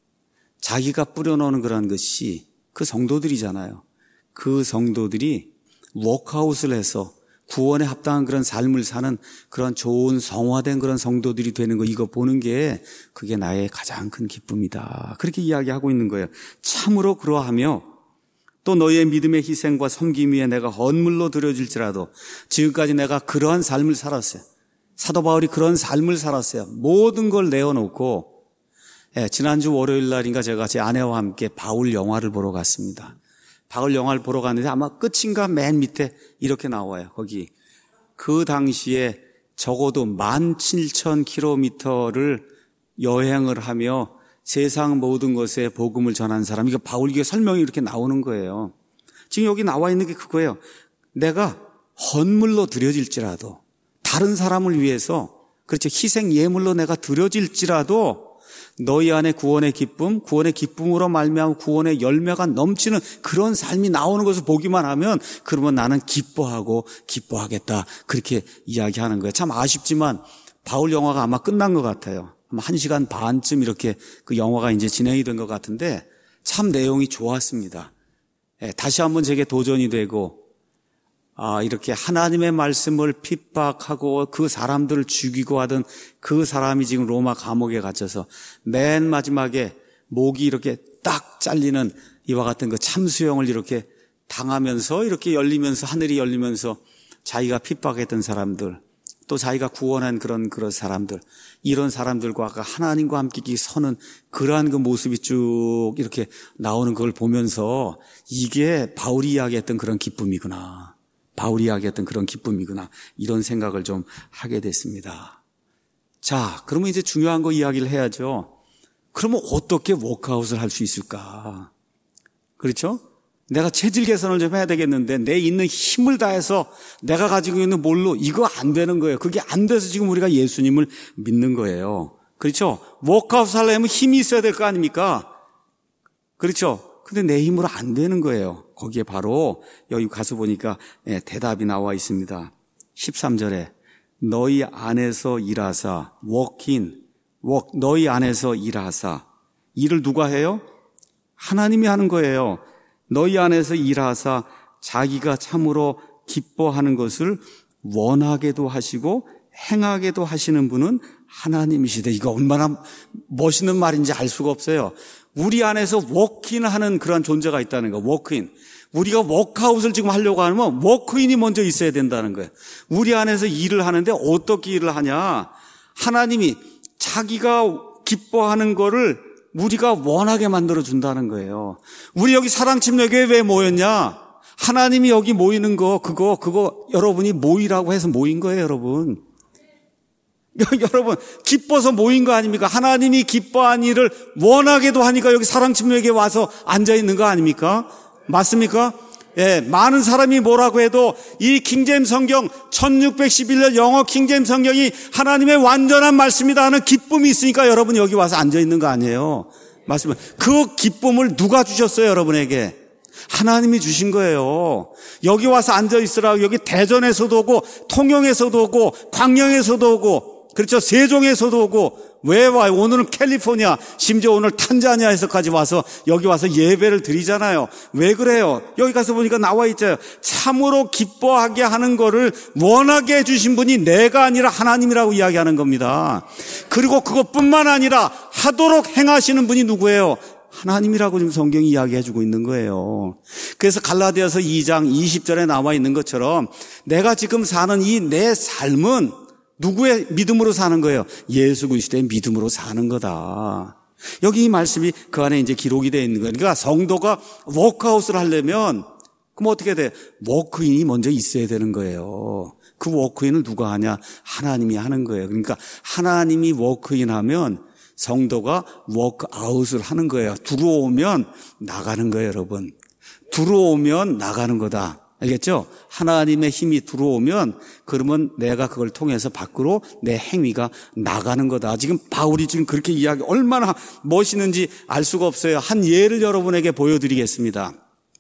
자기가 뿌려놓은 그런 것이 그 성도들이잖아요. 그 성도들이 워크아웃을 해서 구원에 합당한 그런 삶을 사는 그런 좋은 성화된 그런 성도들이 되는 거 이거 보는 게 그게 나의 가장 큰 기쁨이다. 그렇게 이야기하고 있는 거예요. 참으로 그러하며 또 너희의 믿음의 희생과 섬김 위에 내가 헌물로 드려질지라도 지금까지 내가 그러한 삶을 살았어요. 사도 바울이 그런 삶을 살았어요. 모든 걸 내어놓고 예, 지난주 월요일 날인가 제가 제 아내와 함께 바울 영화를 보러 갔습니다. 바울 영화를 보러 갔는데 아마 끝인가 맨 밑에 이렇게 나와요. 거기 그 당시에 적어도 만 칠천 킬로미터를 여행을 하며 세상 모든 것에 복음을 전한 사람. 이거 바울에게 설명이 이렇게 나오는 거예요. 지금 여기 나와 있는 게 그거예요. 내가 헌물로 드려질지라도 다른 사람을 위해서 그렇죠. 희생 예물로 내가 드려질지라도 너희 안에 구원의 기쁨, 구원의 기쁨으로 말미암아 구원의 열매가 넘치는 그런 삶이 나오는 것을 보기만 하면 그러면 나는 기뻐하고 기뻐하겠다. 그렇게 이야기하는 거예요. 참 아쉽지만 바울 영화가 아마 끝난 것 같아요. 아마 한 시간 반쯤 이렇게 그 영화가 이제 진행이 된 것 같은데 참 내용이 좋았습니다. 예, 다시 한번 제게 도전이 되고 아, 이렇게 하나님의 말씀을 핍박하고 그 사람들을 죽이고 하던 그 사람이 지금 로마 감옥에 갇혀서 맨 마지막에 목이 이렇게 딱 잘리는 이와 같은 그 참수형을 이렇게 당하면서 이렇게 열리면서 하늘이 열리면서 자기가 핍박했던 사람들 또 자기가 구원한 그런 그런 사람들 이런 사람들과 하나님과 함께 서는 그러한 그 모습이 쭉 이렇게 나오는 걸 보면서 이게 바울이 이야기했던 그런 기쁨이구나. 바울이 이야기했던 그런 기쁨이구나. 이런 생각을 좀 하게 됐습니다. 자, 그러면 이제 중요한 거 이야기를 해야죠. 그러면 어떻게 워크아웃을 할 수 있을까? 그렇죠? 내가 체질 개선을 좀 해야 되겠는데 내 있는 힘을 다해서 내가 가지고 있는 뭘로 이거 안 되는 거예요. 그게 안 돼서 지금 우리가 예수님을 믿는 거예요. 그렇죠? 워크아웃 하려면 힘이 있어야 될 거 아닙니까? 그렇죠? 근데 내 힘으로 안 되는 거예요. 거기에 바로 여기 가서 보니까 대답이 나와 있습니다. 십삼 절에 너희 안에서 일하사 working, work, 너희 안에서 일하사 일을 누가 해요? 하나님이 하는 거예요. 너희 안에서 일하사 자기가 참으로 기뻐하는 것을 원하게도 하시고 행하게도 하시는 분은 하나님이시다. 이거 얼마나 멋있는 말인지 알 수가 없어요. 우리 안에서 워크인하는 그런 존재가 있다는 거예요. 워크인. 우리가 워크아웃을 지금 하려고 하면 워크인이 먼저 있어야 된다는 거예요. 우리 안에서 일을 하는데 어떻게 일을 하냐. 하나님이 자기가 기뻐하는 거를 우리가 원하게 만들어준다는 거예요. 우리 여기 사랑침례교회 왜 모였냐? 하나님이 여기 모이는 거, 그거, 그거 여러분이 모이라고 해서 모인 거예요, 여러분. 여러분, 기뻐서 모인 거 아닙니까? 하나님이 기뻐한 일을 원하게도 하니까 여기 사랑침례교회 와서 앉아있는 거 아닙니까? 맞습니까? 예, 많은 사람이 뭐라고 해도 이 킹제임스 성경 천육백십일 년 영어 킹제임스 성경이 하나님의 완전한 말씀이다 하는 기쁨이 있으니까 여러분이 여기 와서 앉아있는 거 아니에요? 맞습니다. 그 기쁨을 누가 주셨어요, 여러분에게? 하나님이 주신 거예요. 여기 와서 앉아있으라고. 여기 대전에서도 오고 통영에서도 오고 광명에서도 오고 그렇죠. 세종에서도 오고. 왜 와요? 오늘은 캘리포니아, 심지어 오늘 탄자니아에서까지 와서 여기 와서 예배를 드리잖아요. 왜 그래요? 여기 가서 보니까 나와 있잖아요. 참으로 기뻐하게 하는 거를 원하게 해주신 분이 내가 아니라 하나님이라고 이야기하는 겁니다. 그리고 그것뿐만 아니라 하도록 행하시는 분이 누구예요? 하나님이라고 지금 성경이 이야기해주고 있는 거예요. 그래서 갈라디아서 이 장 이십 절에 나와 있는 것처럼 내가 지금 사는 이 내 삶은 누구의 믿음으로 사는 거예요? 예수 그리스도의 믿음으로 사는 거다. 여기 이 말씀이 그 안에 이제 기록이 되어 있는 거예요. 그러니까 성도가 워크아웃을 하려면 그럼 어떻게 돼? 워크인이 먼저 있어야 되는 거예요. 그 워크인을 누가 하냐? 하나님이 하는 거예요. 그러니까 하나님이 워크인 하면 성도가 워크아웃을 하는 거예요. 들어오면 나가는 거예요, 여러분. 들어오면 나가는 거다. 알겠죠? 하나님의 힘이 들어오면 그러면 내가 그걸 통해서 밖으로 내 행위가 나가는 거다. 지금 바울이 지금 그렇게 이야기 얼마나 멋있는지 알 수가 없어요. 한 예를 여러분에게 보여드리겠습니다.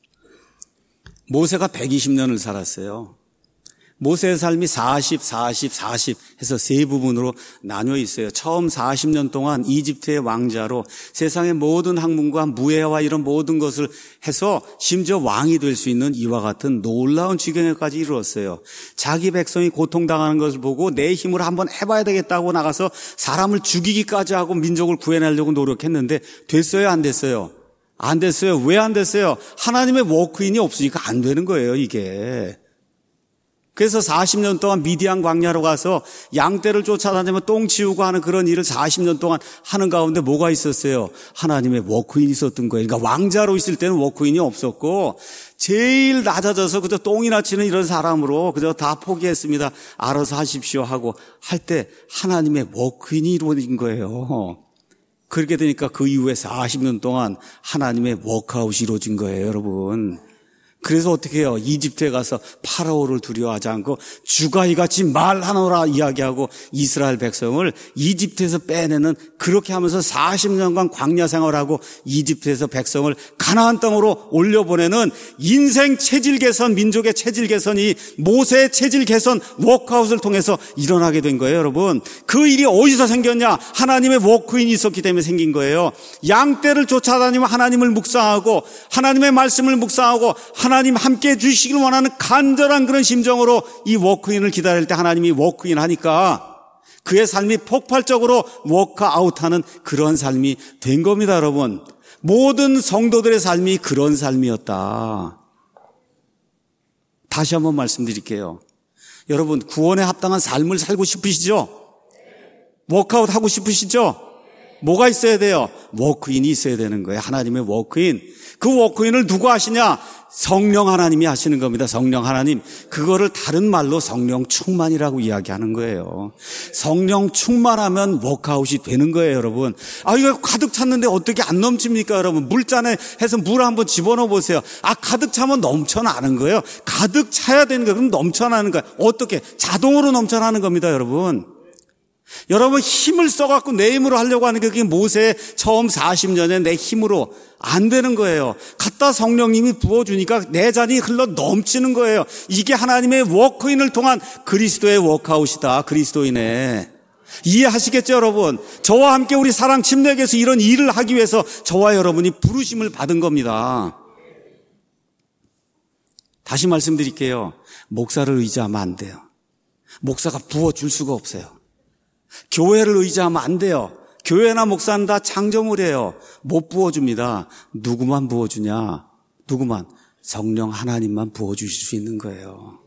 모세가 백이십 년을 살았어요. 모세의 삶이 사십, 사십, 사십 해서 세 부분으로 나뉘어 있어요. 처음 사십 년 동안 이집트의 왕자로 세상의 모든 학문과 무예와 이런 모든 것을 해서 심지어 왕이 될 수 있는 이와 같은 놀라운 지경에까지 이르렀어요. 자기 백성이 고통당하는 것을 보고 내 힘으로 한번 해봐야 되겠다고 나가서 사람을 죽이기까지 하고 민족을 구해내려고 노력했는데 됐어요, 안 됐어요? 안 됐어요. 왜 안 됐어요? 하나님의 워크인이 없으니까 안 되는 거예요, 이게. 그래서 사십 년 동안 미디안 광야로 가서 양떼를 쫓아다니면 똥 치우고 하는 그런 일을 사십 년 동안 하는 가운데 뭐가 있었어요? 하나님의 워크인이 있었던 거예요. 그러니까 왕자로 있을 때는 워크인이 없었고 제일 낮아져서 그저 똥이나 치는 이런 사람으로 그저 다 포기했습니다. 알아서 하십시오 하고 할 때 하나님의 워크인이 이루어진 거예요. 그렇게 되니까 그 이후에 사십 년 동안 하나님의 워크아웃이 이루어진 거예요, 여러분. 그래서 어떻게 해요? 이집트에 가서 파라오를 두려워하지 않고 주가이같이 말하노라 이야기하고 이스라엘 백성을 이집트에서 빼내는 그렇게 하면서 사십 년간 광야 생활하고 이집트에서 백성을 가나안 땅으로 올려보내는 인생 체질 개선, 민족의 체질 개선이 모세의 체질 개선 워크아웃을 통해서 일어나게 된 거예요, 여러분. 그 일이 어디서 생겼냐? 하나님의 워크인이 있었기 때문에 생긴 거예요. 양떼를 쫓아다니면 하나님을 묵상하고 하나님의 말씀을 묵상하고 하나님 함께 해주시길 원하는 간절한 그런 심정으로 이 워크인을 기다릴 때 하나님이 워크인 하니까 그의 삶이 폭발적으로 워크아웃하는 그런 삶이 된 겁니다, 여러분. 모든 성도들의 삶이 그런 삶이었다. 다시 한번 말씀드릴게요. 여러분, 구원에 합당한 삶을 살고 싶으시죠? 워크아웃 하고 싶으시죠? 뭐가 있어야 돼요? 워크인이 있어야 되는 거예요. 하나님의 워크인. 그 워크인을 누가 하시냐? 성령 하나님이 하시는 겁니다. 성령 하나님. 그거를 다른 말로 성령 충만이라고 이야기하는 거예요. 성령 충만하면 워크아웃이 되는 거예요, 여러분. 아, 이거 가득 찼는데 어떻게 안 넘칩니까, 여러분? 물잔에 해서 물 한번 집어넣어 보세요. 아, 가득 차면 넘쳐나는 거예요. 가득 차야 되는 거예요. 그럼 넘쳐나는 거예요. 어떻게? 자동으로 넘쳐나는 겁니다, 여러분. 여러분, 힘을 써갖고 내 힘으로 하려고 하는 게 그게 모세의 처음 사십 년에 내 힘으로 안 되는 거예요. 갖다 성령님이 부어주니까 내 잔이 흘러 넘치는 거예요. 이게 하나님의 워크인을 통한 그리스도의 워크아웃이다. 그리스도인의. 이해하시겠죠, 여러분? 저와 함께 우리 사랑 침례교에서 이런 일을 하기 위해서 저와 여러분이 부르심을 받은 겁니다. 다시 말씀드릴게요. 목사를 의지하면 안 돼요. 목사가 부어줄 수가 없어요. 교회를 의지하면 안 돼요. 교회나 목사는 다 창조물이에요. 못 부어줍니다. 누구만 부어주냐? 누구만? 성령 하나님만 부어주실 수 있는 거예요.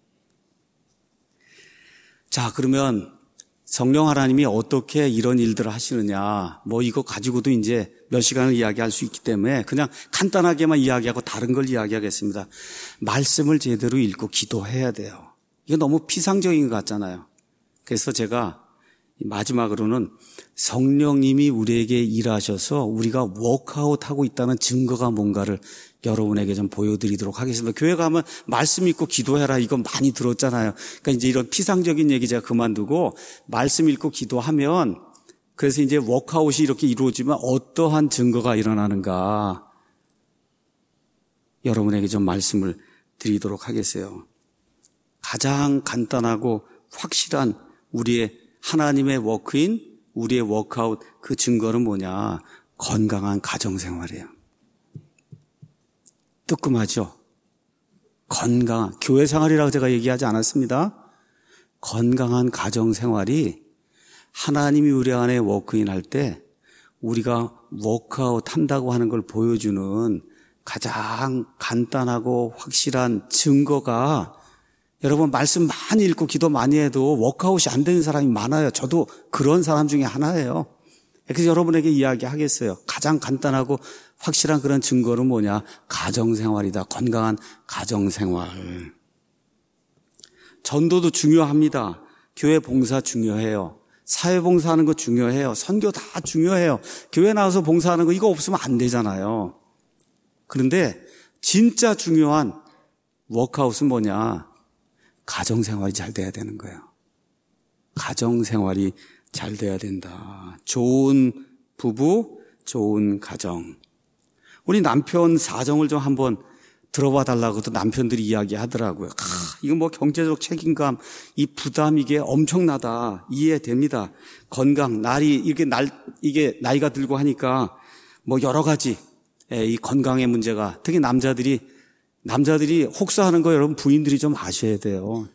자, 그러면 성령 하나님이 어떻게 이런 일들을 하시느냐? 뭐 이거 가지고도 이제 몇 시간을 이야기할 수 있기 때문에 그냥 간단하게만 이야기하고 다른 걸 이야기하겠습니다. 말씀을 제대로 읽고 기도해야 돼요. 이게 너무 피상적인 것 같잖아요. 그래서 제가 마지막으로는 성령님이 우리에게 일하셔서 우리가 워크아웃하고 있다는 증거가 뭔가를 여러분에게 좀 보여드리도록 하겠습니다. 교회 가면 말씀 읽고 기도해라 이거 많이 들었잖아요. 그러니까 이제 이런 피상적인 얘기 제가 그만두고 말씀 읽고 기도하면 그래서 이제 워크아웃이 이렇게 이루어지면 어떠한 증거가 일어나는가 여러분에게 좀 말씀을 드리도록 하겠어요. 가장 간단하고 확실한 우리의 하나님의 워크인, 우리의 워크아웃 그 증거는 뭐냐? 건강한 가정생활이에요. 뜨끔하죠? 건강한, 교회생활이라고 제가 얘기하지 않았습니다. 건강한 가정생활이 하나님이 우리 안에 워크인 할 때 우리가 워크아웃 한다고 하는 걸 보여주는 가장 간단하고 확실한 증거가 여러분 말씀 많이 읽고 기도 많이 해도 워크아웃이 안 되는 사람이 많아요. 저도 그런 사람 중에 하나예요. 그래서 여러분에게 이야기하겠어요. 가장 간단하고 확실한 그런 증거는 뭐냐? 가정생활이다. 건강한 가정생활. 전도도 중요합니다. 교회 봉사 중요해요. 사회봉사하는 거 중요해요. 선교 다 중요해요. 교회 나와서 봉사하는 거 이거 없으면 안 되잖아요. 그런데 진짜 중요한 워크아웃은 뭐냐? 가정생활이 잘 돼야 되는 거예요. 가정생활이 잘 돼야 된다. 좋은 부부, 좋은 가정. 우리 남편 사정을 좀 한번 들어봐 달라고도 남편들이 이야기하더라고요. 아, 이거 뭐 경제적 책임감, 이 부담 이게 엄청나다. 이해됩니다. 건강, 날이 이게 날 이게 나이가 들고 하니까 뭐 여러 가지 이 건강의 문제가 특히 남자들이 남자들이 혹사하는 거 여러분 부인들이 좀 아셔야 돼요.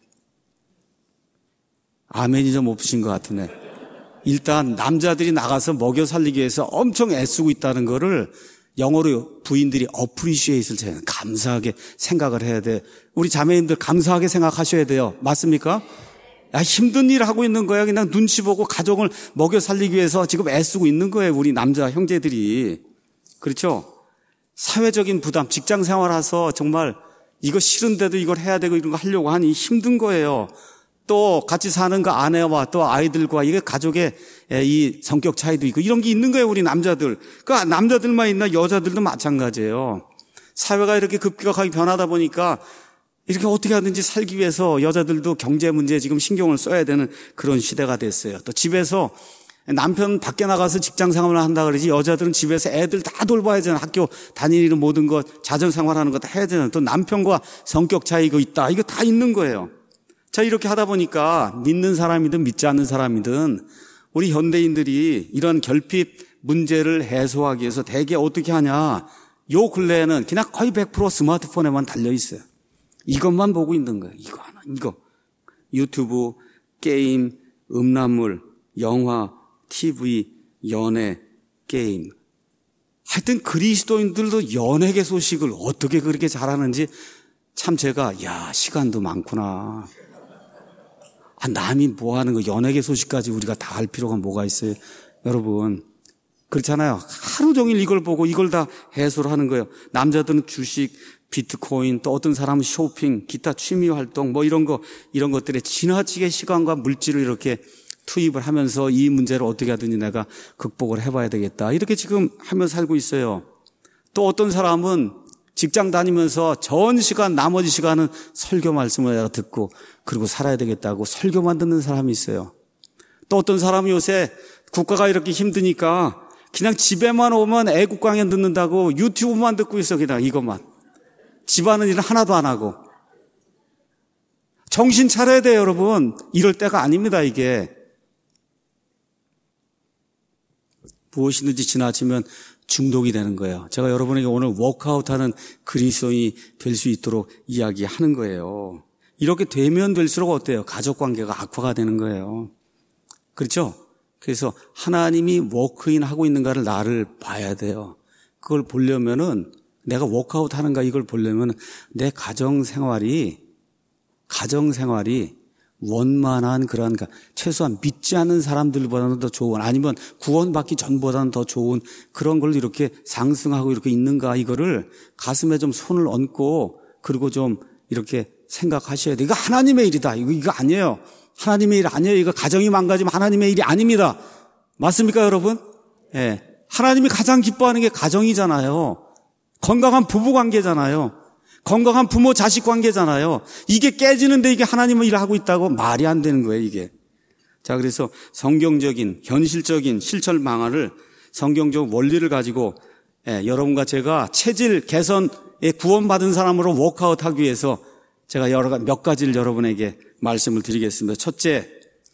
아멘이 좀 없으신 것 같으네. 일단 남자들이 나가서 먹여 살리기 위해서 엄청 애쓰고 있다는 거를 영어로 부인들이 appreciate을 감사하게 생각을 해야 돼. 우리 자매님들 감사하게 생각하셔야 돼요. 맞습니까? 야, 힘든 일 하고 있는 거야. 그냥 눈치 보고 가정을 먹여 살리기 위해서 지금 애쓰고 있는 거예요. 우리 남자 형제들이. 그렇죠? 사회적인 부담, 직장 생활해서 정말 이거 싫은데도 이걸 해야 되고 이런 거 하려고 하니 힘든 거예요. 또 같이 사는 그 아내와 또 아이들과 이게 가족의 이 성격 차이도 있고 이런 게 있는 거예요, 우리 남자들. 그러니까 남자들만 있나 여자들도 마찬가지예요. 사회가 이렇게 급격하게 변하다 보니까 이렇게 어떻게 하든지 살기 위해서 여자들도 경제 문제에 지금 신경을 써야 되는 그런 시대가 됐어요. 또 집에서 남편 밖에 나가서 직장 생활을 한다 그러지 여자들은 집에서 애들 다 돌봐야 되잖아. 학교 다니는 모든 것, 자정 생활하는 거 다 해야 되잖아. 또 남편과 성격 차이가 있다. 이거 다 있는 거예요. 자, 이렇게 하다 보니까 믿는 사람이든 믿지 않는 사람이든 우리 현대인들이 이런 결핍 문제를 해소하기 위해서 대개 어떻게 하냐. 요 근래에는 그냥 거의 백 퍼센트 스마트폰에만 달려 있어요. 이것만 보고 있는 거예요. 이거 하나, 이거. 유튜브, 게임, 음란물, 영화, 티비, 연애, 게임. 하여튼 그리스도인들도 연예계 소식을 어떻게 그렇게 잘하는지 참 제가 야 시간도 많구나. 아, 남이 뭐 하는 거 연예계 소식까지 우리가 다 할 필요가 뭐가 있어요. 여러분 그렇잖아요. 하루 종일 이걸 보고 이걸 다 해소를 하는 거예요. 남자들은 주식, 비트코인, 또 어떤 사람은 쇼핑, 기타 취미 활동 뭐 이런 거 이런 것들에 지나치게 시간과 물질을 이렇게 투입을 하면서 이 문제를 어떻게 하든지 내가 극복을 해봐야 되겠다. 이렇게 지금 하면서 살고 있어요. 또 어떤 사람은 직장 다니면서 전 시간 나머지 시간은 설교 말씀을 내가 듣고 그리고 살아야 되겠다고 설교만 듣는 사람이 있어요. 또 어떤 사람은 요새 국가가 이렇게 힘드니까 그냥 집에만 오면 애국 강연 듣는다고 유튜브만 듣고 있어. 그냥 이것만. 집안은 일은 하나도 안 하고. 정신 차려야 돼요, 여러분. 이럴 때가 아닙니다, 이게. 무엇이든지 지나치면 중독이 되는 거예요. 제가 여러분에게 오늘 워크아웃하는 그리스도인이 될 수 있도록 이야기하는 거예요. 이렇게 되면 될수록 어때요? 가족관계가 악화가 되는 거예요. 그렇죠? 그래서 하나님이 워크인 하고 있는가를 나를 봐야 돼요. 그걸 보려면은 내가 워크아웃 하는가 이걸 보려면 내 가정생활이 가정생활이 원만한 그런 최소한 믿지 않는 사람들보다는 더 좋은, 아니면 구원받기 전보다는 더 좋은 그런 걸 이렇게 상승하고 이렇게 있는가, 이거를 가슴에 좀 손을 얹고 그리고 좀 이렇게 생각하셔야 돼요. 이거 하나님의 일이다. 이거 이거 아니에요. 하나님의 일 아니에요. 이거 가정이 망가지면 하나님의 일이 아닙니다. 맞습니까, 여러분? 예. 네. 하나님이 가장 기뻐하는 게 가정이잖아요. 건강한 부부 관계잖아요. 건강한 부모 자식 관계잖아요. 이게 깨지는데 이게 하나님의 일을 하고 있다고 말이 안 되는 거예요, 이게. 자, 그래서 성경적인 현실적인 실천 방안을, 성경적 원리를 가지고 예, 여러분과 제가 체질 개선에 구원받은 사람으로 워크아웃 하기 위해서 제가 여러 몇 가지를 여러분에게 말씀을 드리겠습니다. 첫째,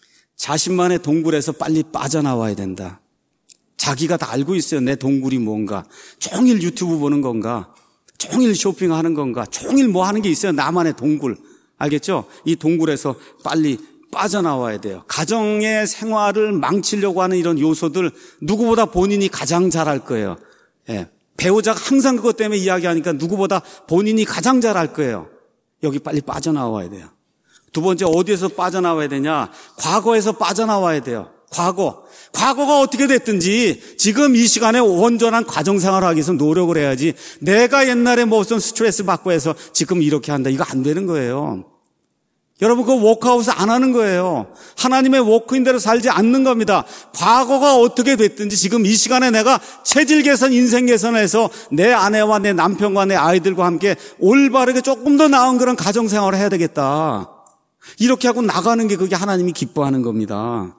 자신만의 동굴에서 빨리 빠져나와야 된다. 자기가 다 알고 있어요. 내 동굴이 뭔가. 종일 유튜브 보는 건가, 종일 쇼핑하는 건가, 종일 뭐 하는 게 있어요. 나만의 동굴. 알겠죠? 이 동굴에서 빨리 빠져나와야 돼요. 가정의 생활을 망치려고 하는 이런 요소들 누구보다 본인이 가장 잘 알 거예요. 예. 배우자가 항상 그것 때문에 이야기하니까 누구보다 본인이 가장 잘 알 거예요. 여기 빨리 빠져나와야 돼요. 두 번째, 어디에서 빠져나와야 되냐? 과거에서 빠져나와야 돼요. 과거. 과거가 어떻게 됐든지 지금 이 시간에 온전한 가정생활을 하기 위해서 노력을 해야지, 내가 옛날에 무슨 스트레스 받고 해서 지금 이렇게 한다, 이거 안 되는 거예요. 여러분, 그거 워크아웃을 안 하는 거예요. 하나님의 워크인대로 살지 않는 겁니다. 과거가 어떻게 됐든지 지금 이 시간에 내가 체질 개선, 인생 개선을 해서 내 아내와 내 남편과 내 아이들과 함께 올바르게 조금 더 나은 그런 가정생활을 해야 되겠다. 이렇게 하고 나가는 게 그게 하나님이 기뻐하는 겁니다.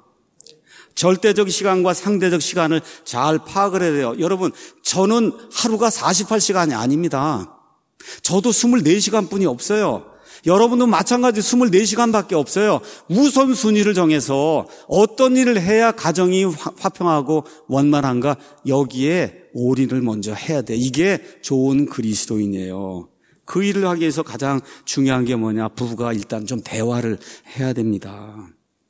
절대적 시간과 상대적 시간을 잘 파악을 해야 돼요. 여러분, 저는 하루가 사십팔 시간이 아닙니다. 저도 이십사 시간뿐이 없어요. 여러분도 마찬가지 이십사 시간밖에 없어요. 우선순위를 정해서 어떤 일을 해야 가정이 화평하고 원만한가, 여기에 올인을 먼저 해야 돼. 이게 좋은 그리스도인이에요. 그 일을 하기 위해서 가장 중요한 게 뭐냐? 부부가 일단 좀 대화를 해야 됩니다.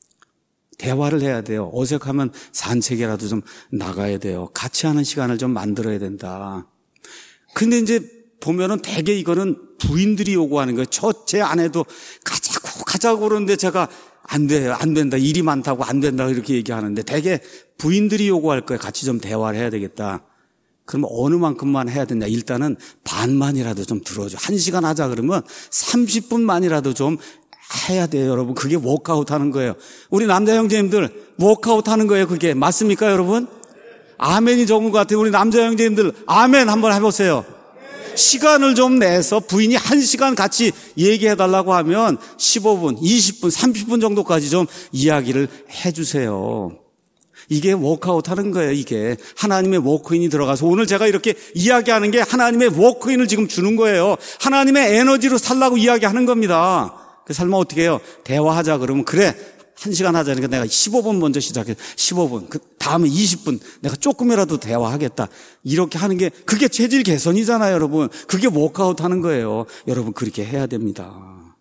대화를 해야 돼요. 어색하면 산책이라도 좀 나가야 돼요. 같이 하는 시간을 좀 만들어야 된다. 근데 이제 보면은 대개 이거는 부인들이 요구하는 거예요. 저 제 아내도 가자고 가자고 그러는데 제가 안 돼요. 안 된다. 일이 많다고 안 된다. 이렇게 얘기하는데 대개 부인들이 요구할 거예요. 같이 좀 대화를 해야 되겠다. 그러면 어느 만큼만 해야 되냐? 일단은 반만이라도 좀 들어줘. 한 시간 하자 그러면 삼십 분만이라도 좀 해야 돼요, 여러분. 그게 워크아웃 하는 거예요. 우리 남자 형제님들 워크아웃 하는 거예요. 그게 맞습니까, 여러분? 아멘이 적은 것 같아요. 우리 남자 형제님들 아멘 한번 해보세요. 시간을 좀 내서 부인이 한 시간 같이 얘기해달라고 하면 십오 분, 이십 분, 삼십 분 정도까지 좀 이야기를 해주세요. 이게 워크아웃 하는 거예요. 이게 하나님의 워크인이 들어가서 오늘 제가 이렇게 이야기하는 게 하나님의 워크인을 지금 주는 거예요. 하나님의 에너지로 살라고 이야기하는 겁니다. 그 설마 어떻게 해요? 대화하자 그러면 그래 한 시간 하자니까 내가 십오 분 먼저 시작해. 십오 분. 그 다음에 이십 분 내가 조금이라도 대화하겠다. 이렇게 하는 게 그게 체질 개선이잖아요, 여러분. 그게 워크아웃 하는 거예요. 여러분, 그렇게 해야 됩니다.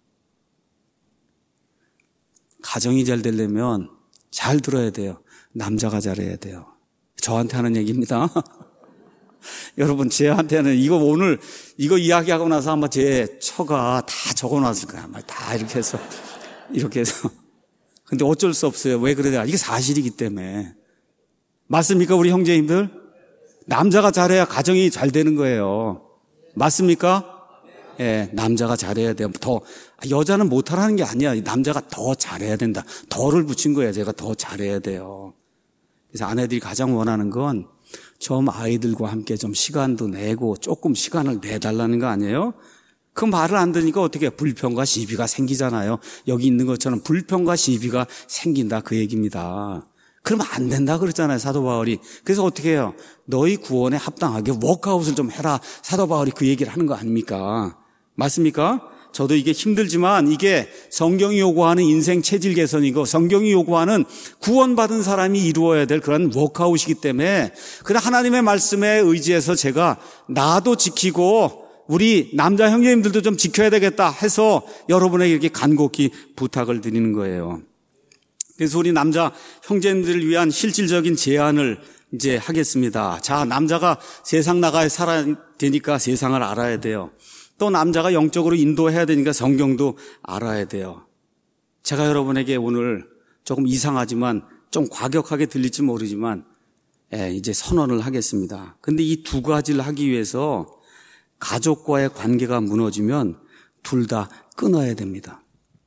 가정이 잘 되려면 잘 들어야 돼요. 남자가 잘해야 돼요. 저한테 하는 얘기입니다. 여러분, 쟤한테는 이거 오늘 이거 이야기하고 나서 아마 제 처가 다 적어놨을 거야. 아마 다 이렇게 해서 이렇게 해서. 근데 어쩔 수 없어요. 왜 그러냐? 이게 사실이기 때문에. 맞습니까, 우리 형제님들? 남자가 잘해야 가정이 잘 되는 거예요. 맞습니까? 예, 네, 남자가 잘해야 돼요. 더 여자는 못하라는 게 아니야. 남자가 더 잘해야 된다. 더를 붙인 거예요. 제가 더 잘해야 돼요. 그래서 아내들이 가장 원하는 건 좀 아이들과 함께 좀 시간도 내고 조금 시간을 내달라는 거 아니에요? 그 말을 안 들으니까 어떻게 불평과 시비가 생기잖아요. 여기 있는 것처럼 불평과 시비가 생긴다, 그 얘기입니다. 그러면 안 된다 그랬잖아요, 사도 바울이. 그래서 어떻게 해요? 너희 구원에 합당하게 워크아웃을 좀 해라. 사도 바울이 그 얘기를 하는 거 아닙니까? 맞습니까? 저도 이게 힘들지만 이게 성경이 요구하는 인생 체질 개선이고 성경이 요구하는 구원받은 사람이 이루어야 될 그런 워크아웃이기 때문에 그냥 하나님의 말씀에 의지해서 제가 나도 지키고 우리 남자 형제님들도 좀 지켜야 되겠다 해서 여러분에게 이렇게 간곡히 부탁을 드리는 거예요. 그래서 우리 남자 형제님들을 위한 실질적인 제안을 이제 하겠습니다. 자, 남자가 세상 나가야 살아야 되니까 세상을 알아야 돼요. 또 남자가 영적으로 인도해야 되니까 성경도 알아야 돼요. 제가 여러분에게 오늘 조금 이상하지만 좀 과격하게 들릴지 모르지만 예, 이제 선언을 하겠습니다. 근데 이 두 가지를 하기 위해서 가족과의 관계가 무너지면 둘 다 끊어야 됩니다.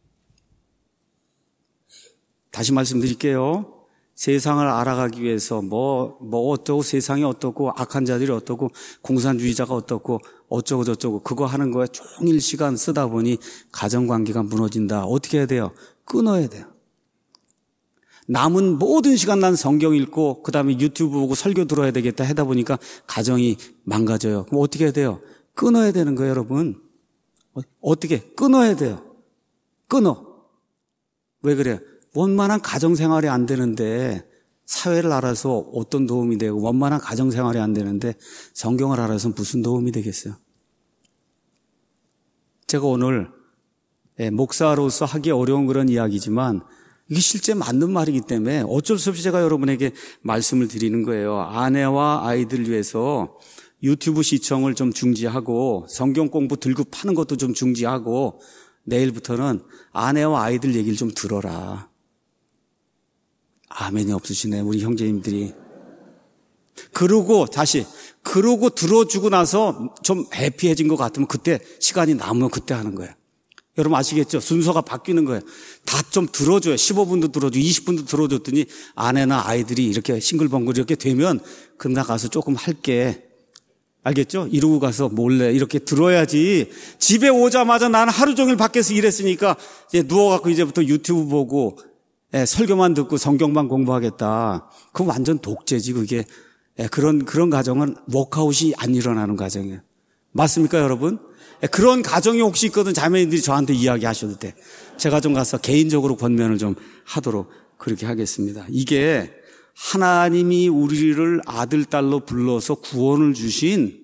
다시 말씀드릴게요. 세상을 알아가기 위해서 뭐, 뭐 어떠고 세상이 어떻고 악한 자들이 어떻고 공산주의자가 어떻고 어쩌고 저쩌고 그거 하는 거에 종일 시간 쓰다 보니 가정관계가 무너진다. 어떻게 해야 돼요? 끊어야 돼요. 남은 모든 시간 난 성경 읽고 그 다음에 유튜브 보고 설교 들어야 되겠다 하다 보니까 가정이 망가져요. 그럼 어떻게 해야 돼요? 끊어야 되는 거예요, 여러분. 어떻게? 끊어야 돼요. 끊어. 왜 그래요? 원만한 가정생활이 안 되는데 사회를 알아서 어떤 도움이 되고 원만한 가정생활이 안 되는데 성경을 알아서 무슨 도움이 되겠어요? 제가 오늘 목사로서 하기 어려운 그런 이야기지만 이게 실제 맞는 말이기 때문에 어쩔 수 없이 제가 여러분에게 말씀을 드리는 거예요. 아내와 아이들을 위해서 유튜브 시청을 좀 중지하고 성경 공부 들고 파는 것도 좀 중지하고 내일부터는 아내와 아이들 얘기를 좀 들어라. 아멘이 없으시네, 우리 형제님들이. 그러고 다시 그러고 들어주고 나서 좀 해피해진 것 같으면 그때 시간이 남으면 그때 하는 거예요. 여러분 아시겠죠? 순서가 바뀌는 거예요. 다 좀 들어줘요. 십오 분도 들어주고 이십 분도 들어줬더니 아내나 아이들이 이렇게 싱글벙글 이렇게 되면 그럼 나 가서 조금 할게. 알겠죠? 이러고 가서 몰래 이렇게 들어야지. 집에 오자마자 나는 하루 종일 밖에서 일했으니까 이제 누워갖고 이제부터 유튜브 보고 예, 설교만 듣고 성경만 공부하겠다. 그건 완전 독재지 그게. 예, 그런 그런 가정은 워크아웃이 안 일어나는 가정이에요. 맞습니까 여러분? 예, 그런 가정이 혹시 있거든 자매님들이 저한테 이야기하셔도 돼. 제가 좀 가서 개인적으로 권면을 좀 하도록 그렇게 하겠습니다. 이게 하나님이 우리를 아들, 딸로 불러서 구원을 주신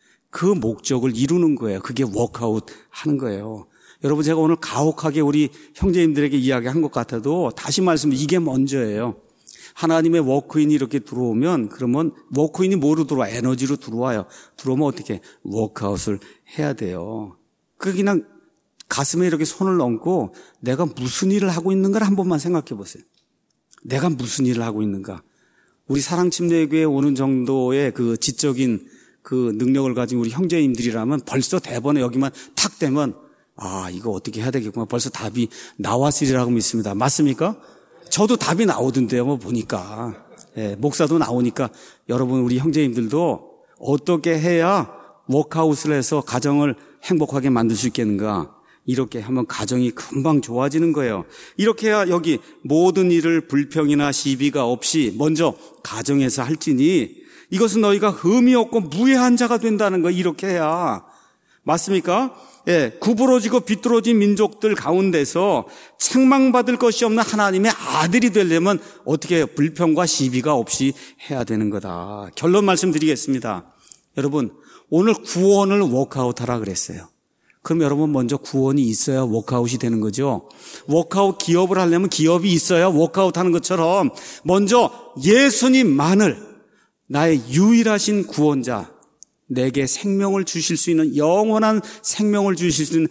그 목적을 이루는 거예요. 그게 워크아웃 하는 거예요. 여러분 제가 오늘 가혹하게 우리 형제님들에게 이야기한 것 같아도 다시 말씀드리면 이게 먼저예요. 하나님의 워크인이 이렇게 들어오면 그러면 워크인이 뭐로 들어와? 에너지로 들어와요. 들어오면 어떻게? 워크아웃을 해야 돼요. 그 그냥 가슴에 이렇게 손을 얹고 내가 무슨 일을 하고 있는가를 한 번만 생각해 보세요. 내가 무슨 일을 하고 있는가? 우리 사랑침례교회에 오는 정도의 그 지적인 그 능력을 가진 우리 형제님들이라면 벌써 대본에 여기만 탁 대면 아, 이거 어떻게 해야 되겠구나. 벌써 답이 나왔으리라고 믿습니다. 맞습니까? 저도 답이 나오던데요, 뭐 보니까. 예, 목사도 나오니까 여러분 우리 형제님들도 어떻게 해야 워크아웃을 해서 가정을 행복하게 만들 수 있겠는가? 이렇게 하면 가정이 금방 좋아지는 거예요. 이렇게 해야 여기 모든 일을 불평이나 시비가 없이 먼저 가정에서 할지니 이것은 너희가 흠이 없고 무해한 자가 된다는 거 이렇게 해야. 맞습니까? 예, 구부러지고 비뚤어진 민족들 가운데서 책망받을 것이 없는 하나님의 아들이 되려면 어떻게 해요? 불평과 시비가 없이 해야 되는 거다. 결론 말씀드리겠습니다. 여러분, 오늘 구원을 워크아웃하라 그랬어요. 그럼 여러분 먼저 구원이 있어야 워크아웃이 되는 거죠. 워크아웃 기업을 하려면 기업이 있어야 워크아웃하는 것처럼 먼저 예수님만을 나의 유일하신 구원자, 내게 생명을 주실 수 있는 영원한 생명을 주실 수 있는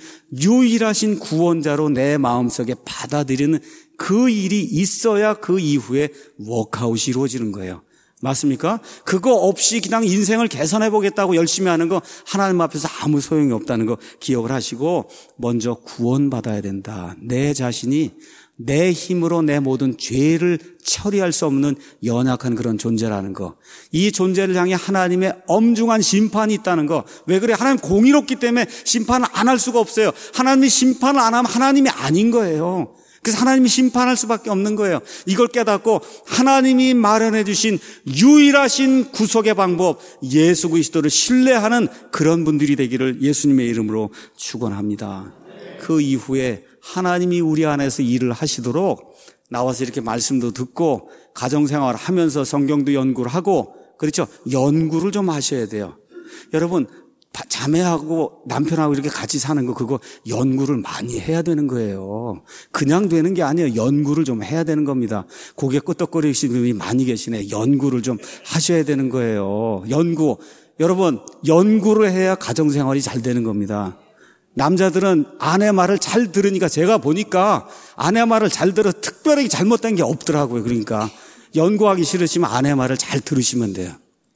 유일하신 구원자로 내 마음속에 받아들이는 그 일이 있어야 그 이후에 워크아웃이 이루어지는 거예요. 맞습니까? 그거 없이 그냥 인생을 개선해보겠다고 열심히 하는 거 하나님 앞에서 아무 소용이 없다는 거 기억을 하시고 먼저 구원받아야 된다. 내 자신이 내 힘으로 내 모든 죄를 처리할 수 없는 연약한 그런 존재라는 거. 이 존재를 향해 하나님의 엄중한 심판이 있다는 거. 왜 그래? 하나님 공의롭기 때문에 심판을 안 할 수가 없어요. 하나님이 심판을 안 하면 하나님이 아닌 거예요. 그래서 하나님이 심판할 수밖에 없는 거예요. 이걸 깨닫고 하나님이 마련해 주신 유일하신 구속의 방법 예수 그리스도를 신뢰하는 그런 분들이 되기를 예수님의 이름으로 축원합니다. 그 이후에 하나님이 우리 안에서 일을 하시도록 나와서 이렇게 말씀도 듣고 가정생활을 하면서 성경도 연구를 하고 그렇죠? 연구를 좀 하셔야 돼요. 여러분 자매하고 남편하고 이렇게 같이 사는 거 그거 연구를 많이 해야 되는 거예요. 그냥 되는 게 아니에요. 연구를 좀 해야 되는 겁니다. 고개 끄덕거리시는 분이 많이 계시네. 연구를 좀 하셔야 되는 거예요. 연구. 여러분 연구를 해야 가정생활이 잘 되는 겁니다. 남자들은 아내 말을 잘 들으니까 제가 보니까 아내 말을 잘 들어 특별하게 잘못된 게 없더라고요. 그러니까 연구하기 싫으시면 아내 말을 잘 들으시면 돼요.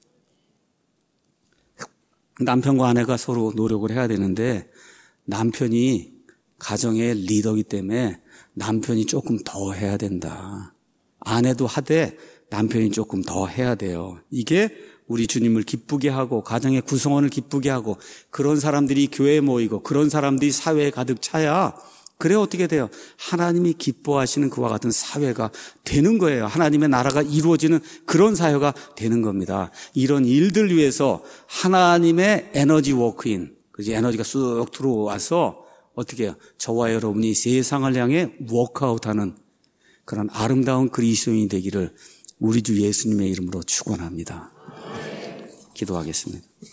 남편과 아내가 서로 노력을 해야 되는데 남편이 가정의 리더이기 때문에 남편이 조금 더 해야 된다. 아내도 하되 남편이 조금 더 해야 돼요. 이게 우리 주님을 기쁘게 하고 가정의 구성원을 기쁘게 하고 그런 사람들이 교회에 모이고 그런 사람들이 사회에 가득 차야 그래 어떻게 돼요? 하나님이 기뻐하시는 그와 같은 사회가 되는 거예요. 하나님의 나라가 이루어지는 그런 사회가 되는 겁니다. 이런 일들 위해서 하나님의 에너지 워크인, 그지? 에너지가 쑥 들어와서 어떻게 해요? 저와 여러분이 세상을 향해 워크아웃하는 그런 아름다운 그리스도인이 되기를 우리 주 예수님의 이름으로 축원합니다. 기도하겠습니다.